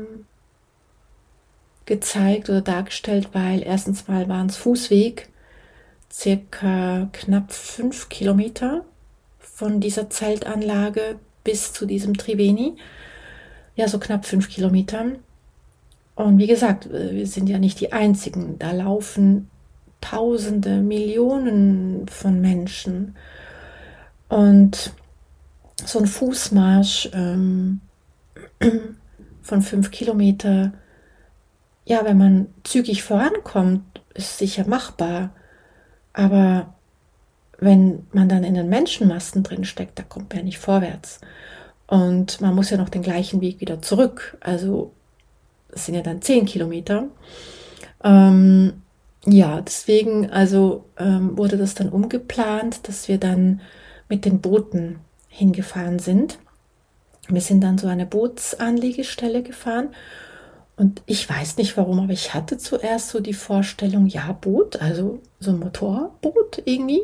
gezeigt oder dargestellt, weil erstens mal waren es Fußweg, circa knapp 5 Kilometer von dieser Zeltanlage bis zu diesem Triveni. Ja, so knapp 5 Kilometer. Und wie gesagt, wir sind ja nicht die Einzigen. Da laufen Tausende, Millionen von Menschen. Und so ein Fußmarsch von 5 Kilometer, ja, wenn man zügig vorankommt, ist sicher machbar. Aber wenn man dann in den Menschenmassen drin steckt, da kommt man ja nicht vorwärts. Und man muss ja noch den gleichen Weg wieder zurück. Also es sind ja dann 10 Kilometer. Ähm, ja, deswegen also wurde das dann umgeplant, dass wir dann mit den Booten hingefahren sind. Wir sind dann so eine Bootsanlegestelle gefahren und ich weiß nicht warum, aber ich hatte zuerst so die Vorstellung, ja, Boot, also so ein Motorboot irgendwie.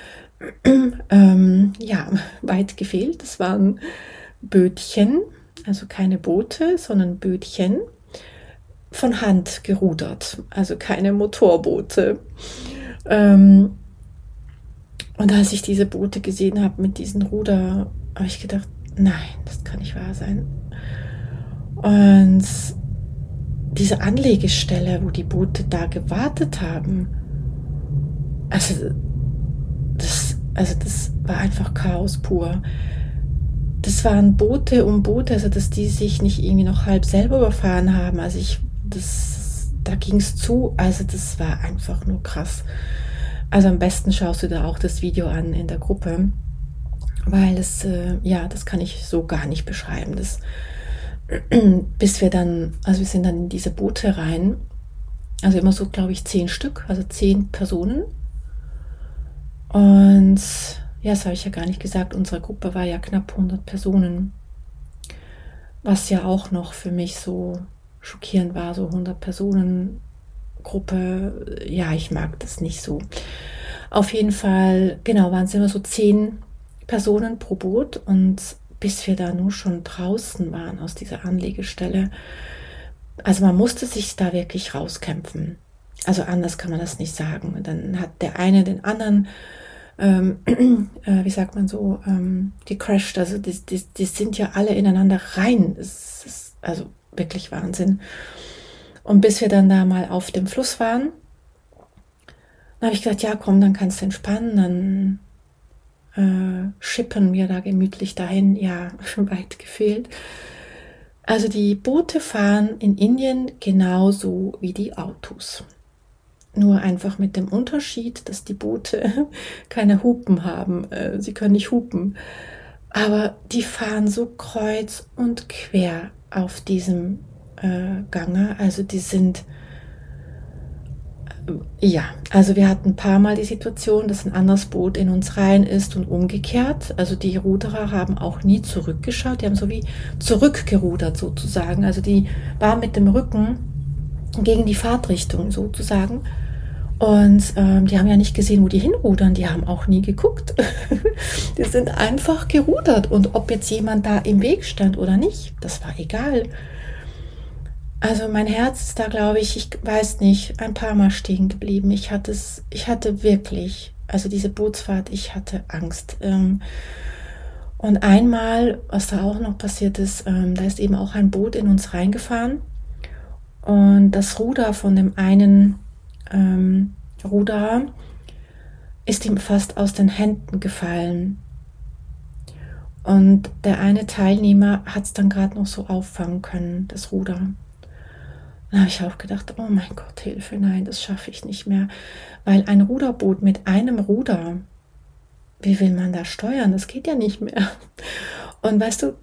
Ja, weit gefehlt. Das waren Bötchen, also keine Boote, sondern Bötchen von Hand gerudert, also keine Motorboote. Ähm, und als ich diese Boote gesehen habe mit diesen Ruder, habe ich gedacht, nein, das kann nicht wahr sein. Und diese Anlegestelle, wo die Boote da gewartet haben, also das war einfach Chaos pur. Das waren Boote um Boote, also dass die sich nicht irgendwie noch halb selber überfahren haben. Da ging es zu, also das war einfach nur krass. Also am besten schaust du da auch das Video an in der Gruppe, weil ja, das kann ich so gar nicht beschreiben. Also wir sind dann in diese Boote rein, also immer so, glaube ich, 10 Stück, also 10 Personen. Und ja, das habe ich ja gar nicht gesagt, unsere Gruppe war ja knapp 100 Personen, was ja auch noch für mich so schockierend war, so 100 Personen Gruppe, ja, ich mag das nicht so. Auf jeden Fall, genau, waren es immer so 10 Personen pro Boot und bis wir da nur schon draußen waren aus dieser Anlegestelle, also man musste sich da wirklich rauskämpfen. Also anders kann man das nicht sagen. Und dann hat der eine den anderen, wie sagt man so, gecrashed. Also die sind ja alle ineinander rein. Also wirklich Wahnsinn. Und bis wir dann da mal auf dem Fluss waren, dann habe ich gesagt, ja komm, dann kannst du entspannen, dann schippern wir da gemütlich dahin. Ja, weit gefehlt. Also die Boote fahren in Indien genauso wie die Autos. Nur einfach mit dem Unterschied, dass die Boote keine Hupen haben. Sie können nicht hupen. Aber die fahren so kreuz und quer auf diesem Gange. Also die sind, ja, also wir hatten ein paar Mal die Situation, dass ein anderes Boot in uns rein ist und umgekehrt. Also die Ruderer haben auch nie zurückgeschaut. Die haben so wie zurückgerudert sozusagen. Also die waren mit dem Rücken gegen die Fahrtrichtung sozusagen. Und die haben ja nicht gesehen, wo die hinrudern. Die haben auch nie geguckt. Die sind einfach gerudert. Und ob jetzt jemand da im Weg stand oder nicht, das war egal. Also mein Herz ist da, glaube ich weiß nicht, ein paar Mal stehen geblieben. Ich hatte wirklich, also diese Bootsfahrt, ich hatte Angst. Und einmal, was da auch noch passiert ist, da ist eben auch ein Boot in uns reingefahren. Und das Ruder von dem einen Ruderer ist ihm fast aus den Händen gefallen. Und der eine Teilnehmer hat es dann gerade noch so auffangen können, das Ruder. Dann habe ich auch gedacht, oh mein Gott, Hilfe, nein, das schaffe ich nicht mehr. Weil ein Ruderboot mit einem Ruder, wie will man da steuern? Das geht ja nicht mehr. Und weißt du,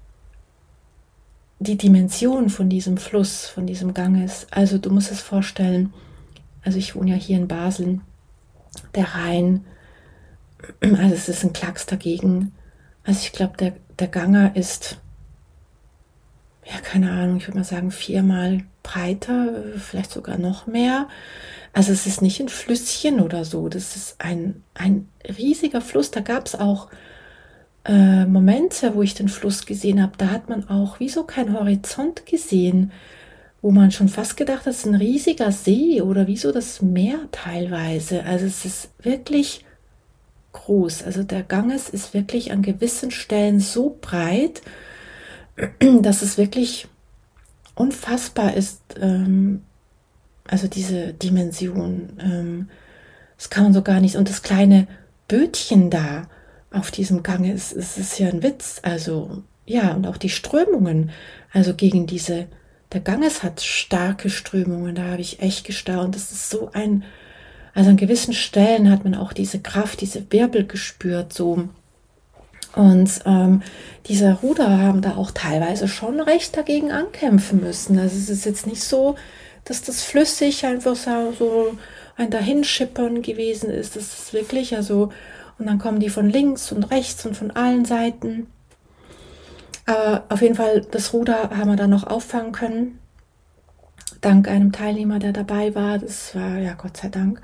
die Dimension von diesem Fluss, von diesem Ganges, also du musst es vorstellen, also ich wohne ja hier in Basel, der Rhein, also es ist ein Klacks dagegen. Also ich glaube, der Ganger ist, ja keine Ahnung, ich würde mal sagen 4-mal breiter, vielleicht sogar noch mehr. Also es ist nicht ein Flüsschen oder so, das ist ein riesiger Fluss. Da gab es auch Momente, wo ich den Fluss gesehen habe, da hat man auch wie so kein Horizont gesehen, wo man schon fast gedacht hat, es ist ein riesiger See oder wie so das Meer teilweise. Also es ist wirklich groß. Also der Ganges ist wirklich an gewissen Stellen so breit, dass es wirklich unfassbar ist. Also diese Dimension, das kann man so gar nicht. Und das kleine Bötchen da auf diesem Ganges, es ist ja ein Witz. Also ja, und auch die Strömungen, also gegen diese, der Ganges hat starke Strömungen, da habe ich echt gestaunt. Das ist so also an gewissen Stellen hat man auch diese Kraft, diese Wirbel gespürt, so. Und diese Ruderer haben da auch teilweise schon recht dagegen ankämpfen müssen. Also es ist jetzt nicht so, dass das flüssig einfach so ein Dahinschippern gewesen ist. Das ist wirklich, also, und dann kommen die von links und rechts und von allen Seiten. Aber auf jeden Fall, das Ruder haben wir dann noch auffangen können. Dank einem Teilnehmer, der dabei war. Das war, ja, Gott sei Dank.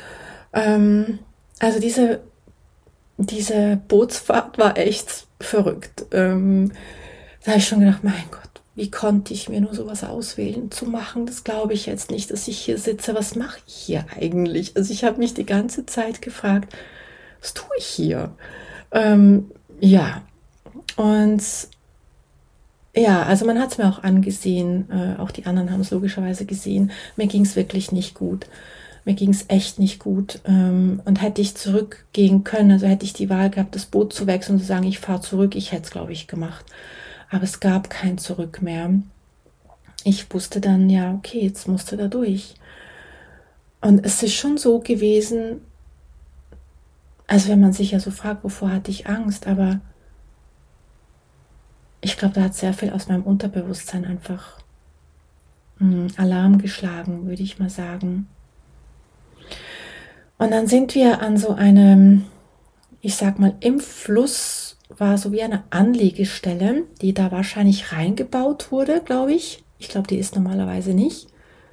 Also diese Bootsfahrt war echt verrückt. Da habe ich schon gedacht, mein Gott, wie konnte ich mir nur sowas auswählen zu machen? Das glaube ich jetzt nicht, dass ich hier sitze. Was mache ich hier eigentlich? Also ich habe mich die ganze Zeit gefragt, was tue ich hier? Ja, und ja, also man hat es mir auch angesehen, auch die anderen haben es logischerweise gesehen. Mir ging es wirklich nicht gut. Mir ging es echt nicht gut. Und hätte ich zurückgehen können, also hätte ich die Wahl gehabt, das Boot zu wechseln und zu sagen, ich fahre zurück, ich hätte es, glaube ich, gemacht. Aber es gab kein Zurück mehr. Ich wusste dann, ja, okay, jetzt musst du da durch. Und es ist schon so gewesen, also wenn man sich ja so fragt, wovor hatte ich Angst, aber ich glaube, da hat sehr viel aus meinem Unterbewusstsein einfach Alarm geschlagen, würde ich mal sagen. Und dann sind wir an so einem, ich sag mal, im Fluss war so wie eine Anlegestelle, die da wahrscheinlich reingebaut wurde, glaube ich. Ich glaube, die ist normalerweise nicht.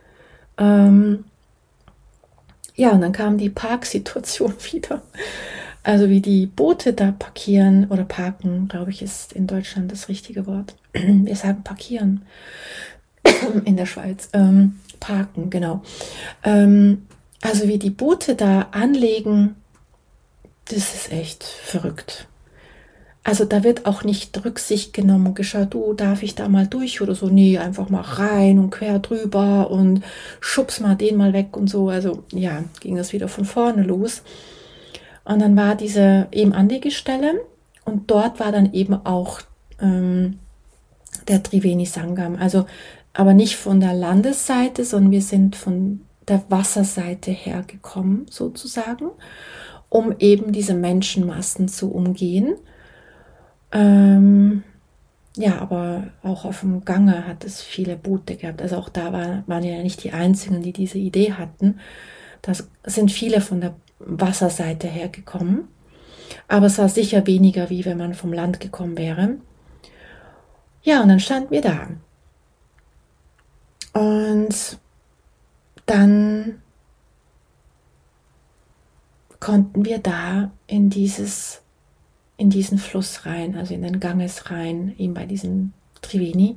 Ja, und dann kam die Parksituation wieder. Also wie die Boote da parkieren oder parken, glaube ich, ist in Deutschland das richtige Wort. Wir sagen parkieren in der Schweiz. Parken, genau. Also wie die Boote da anlegen, das ist echt verrückt. Also da wird auch nicht Rücksicht genommen und geschaut, du, darf ich da mal durch oder so. Nee, einfach mal rein und quer drüber und schubs mal den mal weg und so. Also ja, ging das wieder von vorne los. Und dann war diese eben Anlegestelle und dort war dann eben auch der Triveni Sangam. Also aber nicht von der Landesseite, sondern wir sind von der Wasserseite hergekommen sozusagen, um eben diese Menschenmassen zu umgehen. Ähm, ja, aber auch auf dem Gange hat es viele Boote gehabt. Also auch da waren ja nicht die Einzigen, die diese Idee hatten. Da sind viele von der Wasserseite hergekommen. Aber es war sicher weniger, wie wenn man vom Land gekommen wäre. Ja, und dann standen wir da. Und dann konnten wir da in diesen Fluss rein, also in den Ganges rein, eben bei diesem Triveni.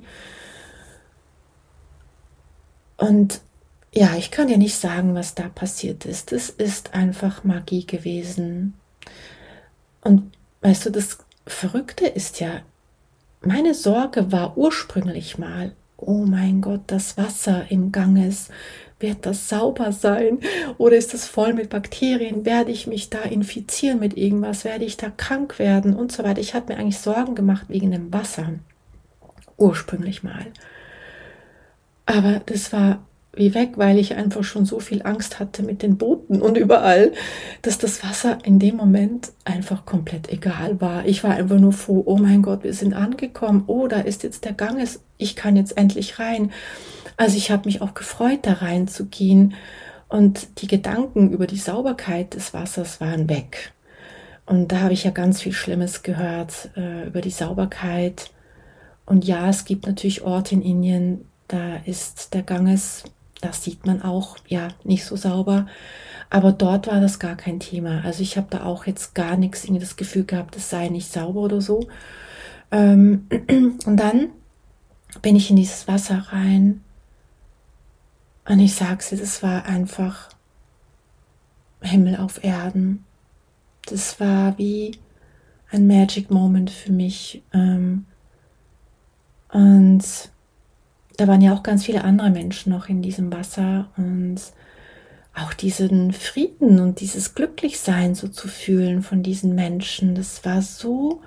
Und ja, ich kann dir nicht sagen, was da passiert ist. Es ist einfach Magie gewesen. Und weißt du, das Verrückte ist ja, meine Sorge war ursprünglich mal, oh mein Gott, das Wasser im Ganges, wird das sauber sein oder ist es voll mit Bakterien? Werde ich mich da infizieren mit irgendwas? Werde ich da krank werden und so weiter? Ich habe mir eigentlich Sorgen gemacht wegen dem Wasser, ursprünglich mal. Aber das war wie weg, weil ich einfach schon so viel Angst hatte mit den Booten und überall, dass das Wasser in dem Moment einfach komplett egal war. Ich war einfach nur froh, oh mein Gott, wir sind angekommen. Oh, da ist jetzt der Ganges, ich kann jetzt endlich rein. Also ich habe mich auch gefreut, da reinzugehen. Und die Gedanken über die Sauberkeit des Wassers waren weg. Und da habe ich ja ganz viel Schlimmes gehört über die Sauberkeit. Und ja, es gibt natürlich Orte in Indien, da ist der Ganges, das sieht man auch, ja, nicht so sauber. Aber dort war das gar kein Thema. Also ich habe da auch jetzt gar nichts, irgendwie das Gefühl gehabt, es sei nicht sauber oder so. Und dann bin ich in dieses Wasser rein und ich sag's dir, das war einfach Himmel auf Erden. Das war wie ein Magic Moment für mich. Und da waren ja auch ganz viele andere Menschen noch in diesem Wasser und auch diesen Frieden und dieses Glücklichsein so zu fühlen von diesen Menschen, das war so,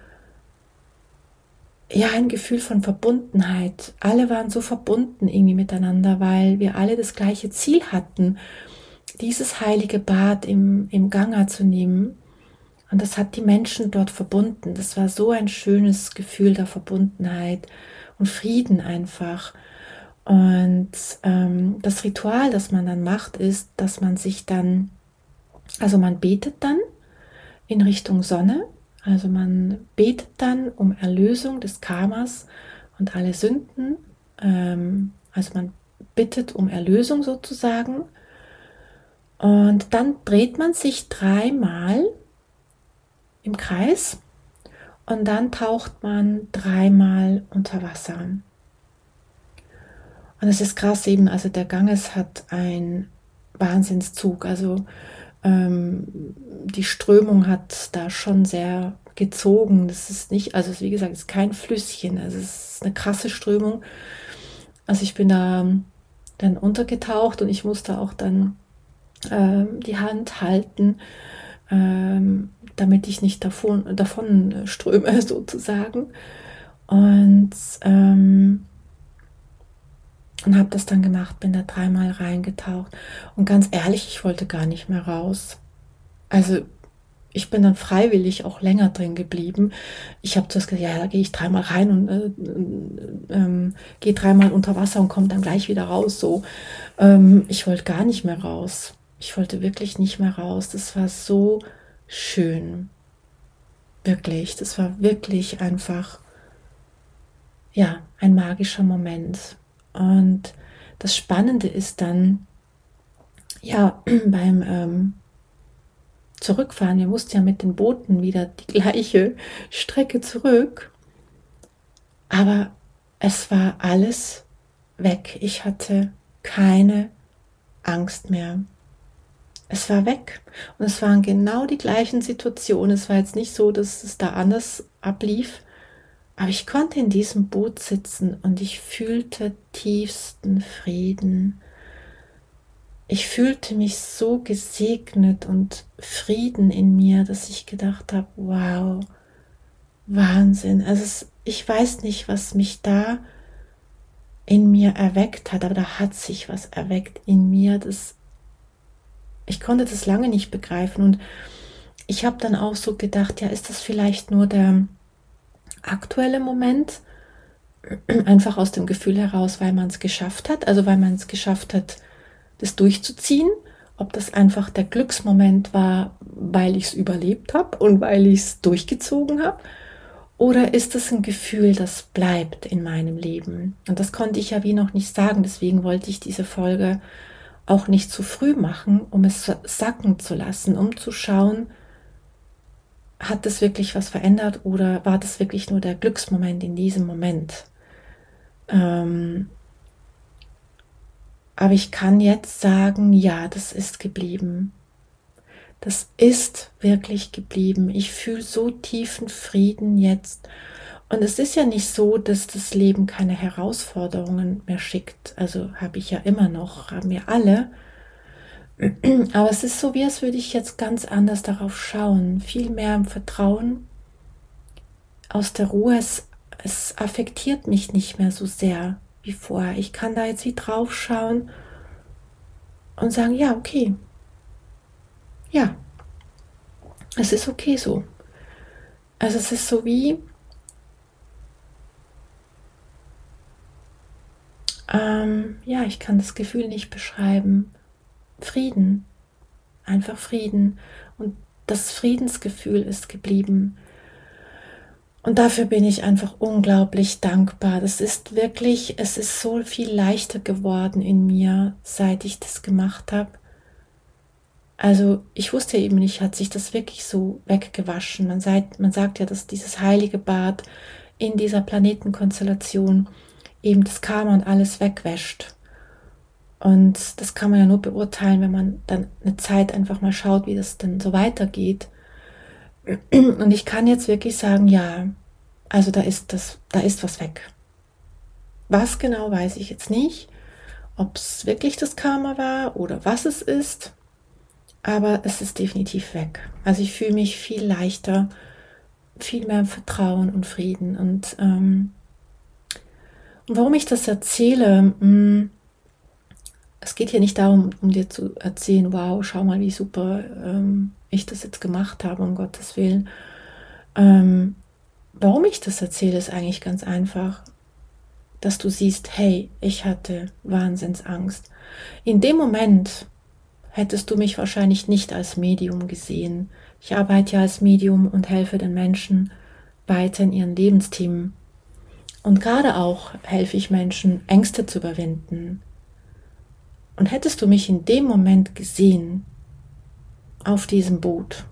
ja, ein Gefühl von Verbundenheit. Alle waren so verbunden irgendwie miteinander, weil wir alle das gleiche Ziel hatten, dieses heilige Bad im Ganga zu nehmen. Und das hat die Menschen dort verbunden. Das war so ein schönes Gefühl der Verbundenheit und Frieden einfach. Und das Ritual, das man dann macht, ist, dass man sich dann, also man betet dann in Richtung Sonne, also man betet dann um Erlösung des Karmas und alle Sünden, also man bittet um Erlösung sozusagen. Und dann dreht man sich dreimal im Kreis und dann taucht man dreimal unter Wasser. Und es ist krass eben, also der Ganges hat einen Wahnsinnszug, also die Strömung hat da schon sehr gezogen. Das ist nicht, also wie gesagt, es ist kein Flüsschen, also es ist eine krasse Strömung. Also ich bin da dann untergetaucht und ich musste auch dann die Hand halten, damit ich nicht davon ströme sozusagen. Und habe das dann gemacht, bin da dreimal reingetaucht. Und ganz ehrlich, ich wollte gar nicht mehr raus. Also ich bin dann freiwillig auch länger drin geblieben. Ich habe zuerst gesagt, ja, da gehe ich dreimal rein und gehe dreimal unter Wasser und komme dann gleich wieder raus. So, ich wollte gar nicht mehr raus. Ich wollte wirklich nicht mehr raus. Das war so schön. Wirklich. Das war wirklich einfach, ja, ein magischer Moment. Und das Spannende ist dann, ja, beim Zurückfahren, wir mussten ja mit den Booten wieder die gleiche Strecke zurück, aber es war alles weg. Ich hatte keine Angst mehr. Es war weg. Und es waren genau die gleichen Situationen. Es war jetzt nicht so, dass es da anders ablief. Aber ich konnte in diesem Boot sitzen und ich fühlte tiefsten Frieden. Ich fühlte mich so gesegnet und Frieden in mir, dass ich gedacht habe, wow, Wahnsinn. Ich weiß nicht, was mich da in mir erweckt hat, aber da hat sich was erweckt in mir. Ich konnte das lange nicht begreifen und ich habe dann auch so gedacht, ja, ist das vielleicht nur der aktuelle Moment, einfach aus dem Gefühl heraus, weil man es geschafft hat, also weil man es geschafft hat, das durchzuziehen, ob das einfach der Glücksmoment war, weil ich es überlebt habe und weil ich es durchgezogen habe, oder ist es ein Gefühl, das bleibt in meinem Leben? Und das konnte ich ja wie noch nicht sagen, deswegen wollte ich diese Folge auch nicht zu früh machen, um es sacken zu lassen, um zu schauen, hat das wirklich was verändert oder war das wirklich nur der Glücksmoment in diesem Moment? Ähm, aber ich kann jetzt sagen, ja, das ist geblieben. Das ist wirklich geblieben. Ich fühle so tiefen Frieden jetzt. Und es ist ja nicht so, dass das Leben keine Herausforderungen mehr schickt. Also habe ich ja immer noch, haben wir alle. Aber es ist so, wie als würde ich jetzt ganz anders darauf schauen. Viel mehr im Vertrauen, aus der Ruhe. Es affektiert mich nicht mehr so sehr wie vorher. Ich kann da jetzt wie drauf schauen und sagen, ja, okay, ja, es ist okay so. Also es ist so wie, ja, ich kann das Gefühl nicht beschreiben. Frieden, einfach Frieden. Und das Friedensgefühl ist geblieben. Und dafür bin ich einfach unglaublich dankbar. Das ist wirklich, es ist so viel leichter geworden in mir, seit ich das gemacht habe. Also ich wusste eben nicht, hat sich das wirklich so weggewaschen. Man sagt ja, dass dieses heilige Bad in dieser Planetenkonstellation eben das Karma und alles wegwäscht. Und das kann man ja nur beurteilen, wenn man dann eine Zeit einfach mal schaut, wie das denn so weitergeht. Und ich kann jetzt wirklich sagen, ja, also da ist was weg. Was genau weiß ich jetzt nicht, ob es wirklich das Karma war oder was es ist, aber es ist definitiv weg. Also ich fühle mich viel leichter, viel mehr Vertrauen und Frieden. Und warum ich das erzähle, es geht hier nicht darum, um dir zu erzählen, wow, schau mal, wie super ich das jetzt gemacht habe, um Gottes Willen. Ähm, Warum ich das erzähle, ist eigentlich ganz einfach, dass du siehst, hey, ich hatte Wahnsinnsangst. In dem Moment hättest du mich wahrscheinlich nicht als Medium gesehen. Ich arbeite ja als Medium und helfe den Menschen weiter in ihren Lebensthemen. Und gerade auch helfe ich Menschen, Ängste zu überwinden. Und hättest du mich in dem Moment gesehen, auf diesem Boot,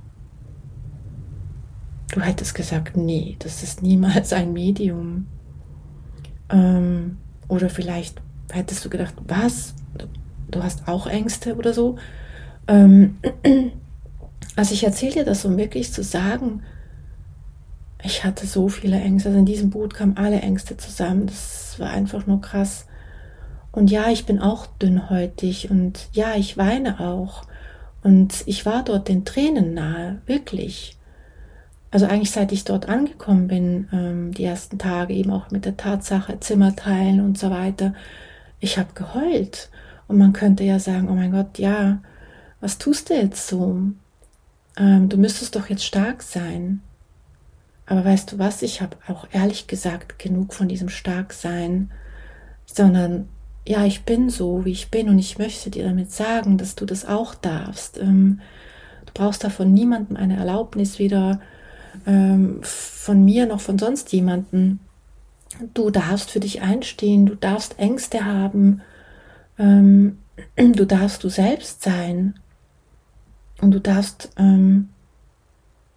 du hättest gesagt, nee, das ist niemals ein Medium. Oder vielleicht hättest du gedacht, was? Du hast auch Ängste oder so. Also ich erzähle dir das, um wirklich zu sagen, ich hatte so viele Ängste. Also in diesem Boot kamen alle Ängste zusammen. Das war einfach nur krass. Und ja, ich bin auch dünnhäutig und ja, ich weine auch. Und ich war dort den Tränen nahe, wirklich. Also eigentlich seit ich dort angekommen bin, die ersten Tage eben auch mit der Tatsache, Zimmer teilen und so weiter. Ich habe geheult. Und man könnte ja sagen, oh mein Gott, ja, was tust du jetzt so? Du müsstest doch jetzt stark sein. Aber weißt du was, ich habe auch ehrlich gesagt genug von diesem Starksein, sondern ja, ich bin so, wie ich bin und ich möchte dir damit sagen, dass du das auch darfst. Du brauchst da von niemandem eine Erlaubnis, weder von mir noch von sonst jemanden. Du darfst für dich einstehen, du darfst Ängste haben, du darfst du selbst sein und du darfst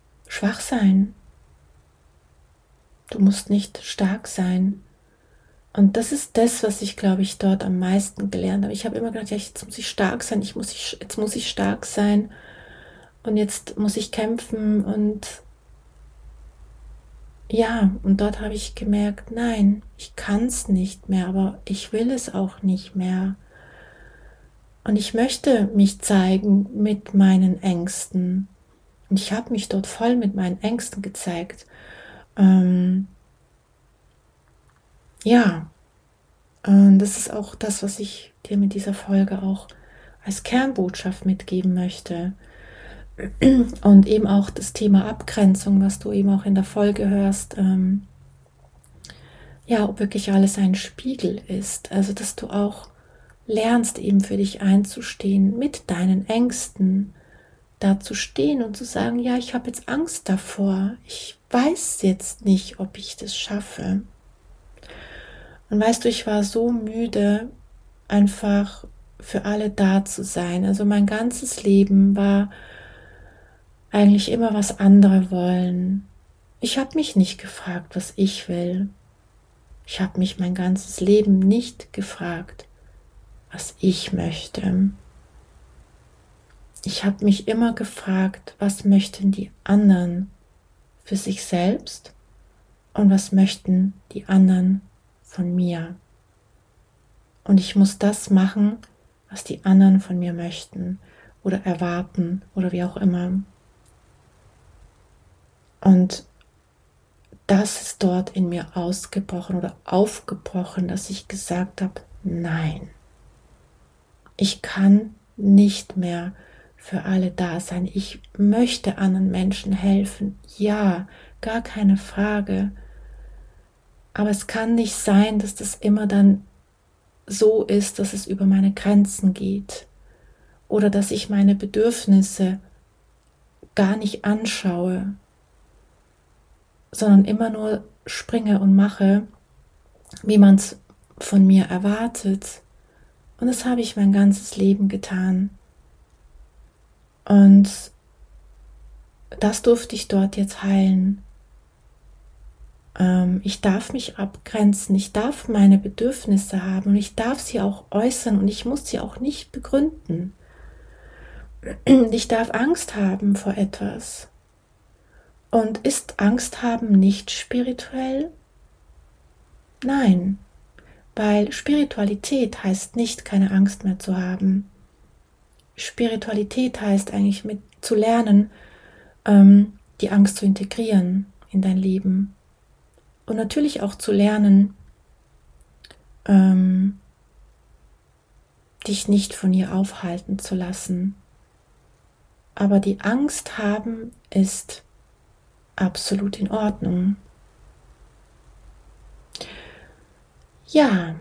schwach sein. Du musst nicht stark sein. Und das ist das, was ich, glaube ich, dort am meisten gelernt habe. Ich habe immer gedacht, ja, jetzt muss ich stark sein, jetzt muss ich stark sein und jetzt muss ich kämpfen. Und ja, und dort habe ich gemerkt, nein, ich kann es nicht mehr, aber ich will es auch nicht mehr. Und ich möchte mich zeigen mit meinen Ängsten. Und ich habe mich dort voll mit meinen Ängsten gezeigt. Ja, und das ist auch das, was ich dir mit dieser Folge auch als Kernbotschaft mitgeben möchte. Und eben auch das Thema Abgrenzung, was du eben auch in der Folge hörst, ja, ob wirklich alles ein Spiegel ist. Also, dass du auch lernst, eben für dich einzustehen, mit deinen Ängsten da zu stehen und zu sagen, ja, ich habe jetzt Angst davor. Ich weiß jetzt nicht, ob ich das schaffe. Und weißt du, ich war so müde, einfach für alle da zu sein. Also mein ganzes Leben war eigentlich immer, was andere wollen. Ich habe mich nicht gefragt, was ich will. Ich habe mich mein ganzes Leben nicht gefragt, was ich möchte. Ich habe mich immer gefragt, was möchten die anderen für sich selbst und was möchten die anderen von mir. Und ich muss das machen, was die anderen von mir möchten oder erwarten oder wie auch immer. Und das ist dort in mir ausgebrochen oder aufgebrochen, dass ich gesagt habe, nein, ich kann nicht mehr für alle da sein. Ich möchte anderen Menschen helfen, ja, gar keine Frage. Aber es kann nicht sein, dass das immer dann so ist, dass es über meine Grenzen geht oder dass ich meine Bedürfnisse gar nicht anschaue, sondern immer nur springe und mache, wie man es von mir erwartet. Und das habe ich mein ganzes Leben getan. Und das durfte ich dort jetzt heilen. Ich darf mich abgrenzen, ich darf meine Bedürfnisse haben und ich darf sie auch äußern und ich muss sie auch nicht begründen. Ich darf Angst haben vor etwas. Und ist Angst haben nicht spirituell? Nein, weil Spiritualität heißt nicht, keine Angst mehr zu haben. Spiritualität heißt eigentlich zu lernen, die Angst zu integrieren in dein Leben. Und natürlich auch zu lernen, dich nicht von ihr aufhalten zu lassen. Aber die Angst haben ist absolut in Ordnung. Ja,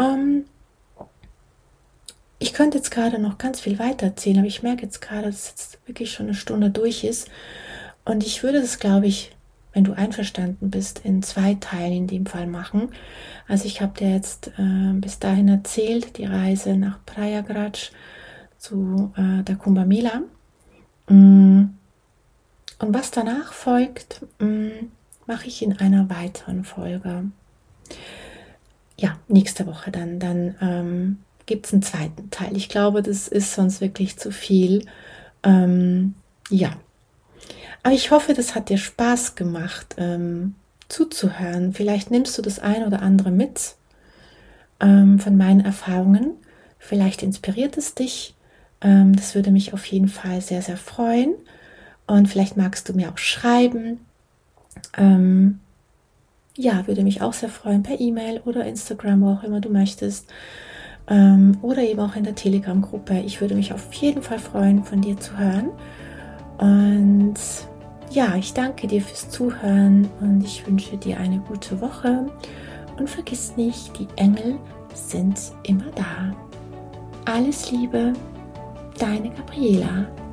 ich könnte jetzt gerade noch ganz viel weiter erzählen, aber ich merke jetzt gerade, dass jetzt wirklich schon eine Stunde durch ist. Und ich würde das, glaube ich, wenn du einverstanden bist, in 2 Teilen in dem Fall machen. Also ich habe dir jetzt bis dahin erzählt, die Reise nach Prayagraj zu der Kumbh Mela. Und was danach folgt, mache ich in einer weiteren Folge. Ja, nächste Woche dann. Dann gibt es einen 2. Teil. Ich glaube, das ist sonst wirklich zu viel. Ja. Aber ich hoffe, das hat dir Spaß gemacht, zuzuhören. Vielleicht nimmst du das ein oder andere mit von meinen Erfahrungen. Vielleicht inspiriert es dich. Das würde mich auf jeden Fall sehr, sehr freuen. Und vielleicht magst du mir auch schreiben. Ja, würde mich auch sehr freuen, per E-Mail oder Instagram, wo auch immer du möchtest. Oder eben auch in der Telegram-Gruppe. Ich würde mich auf jeden Fall freuen, von dir zu hören. Und ja, ich danke dir fürs Zuhören und ich wünsche dir eine gute Woche. Und vergiss nicht, die Engel sind immer da. Alles Liebe, deine Gabriela.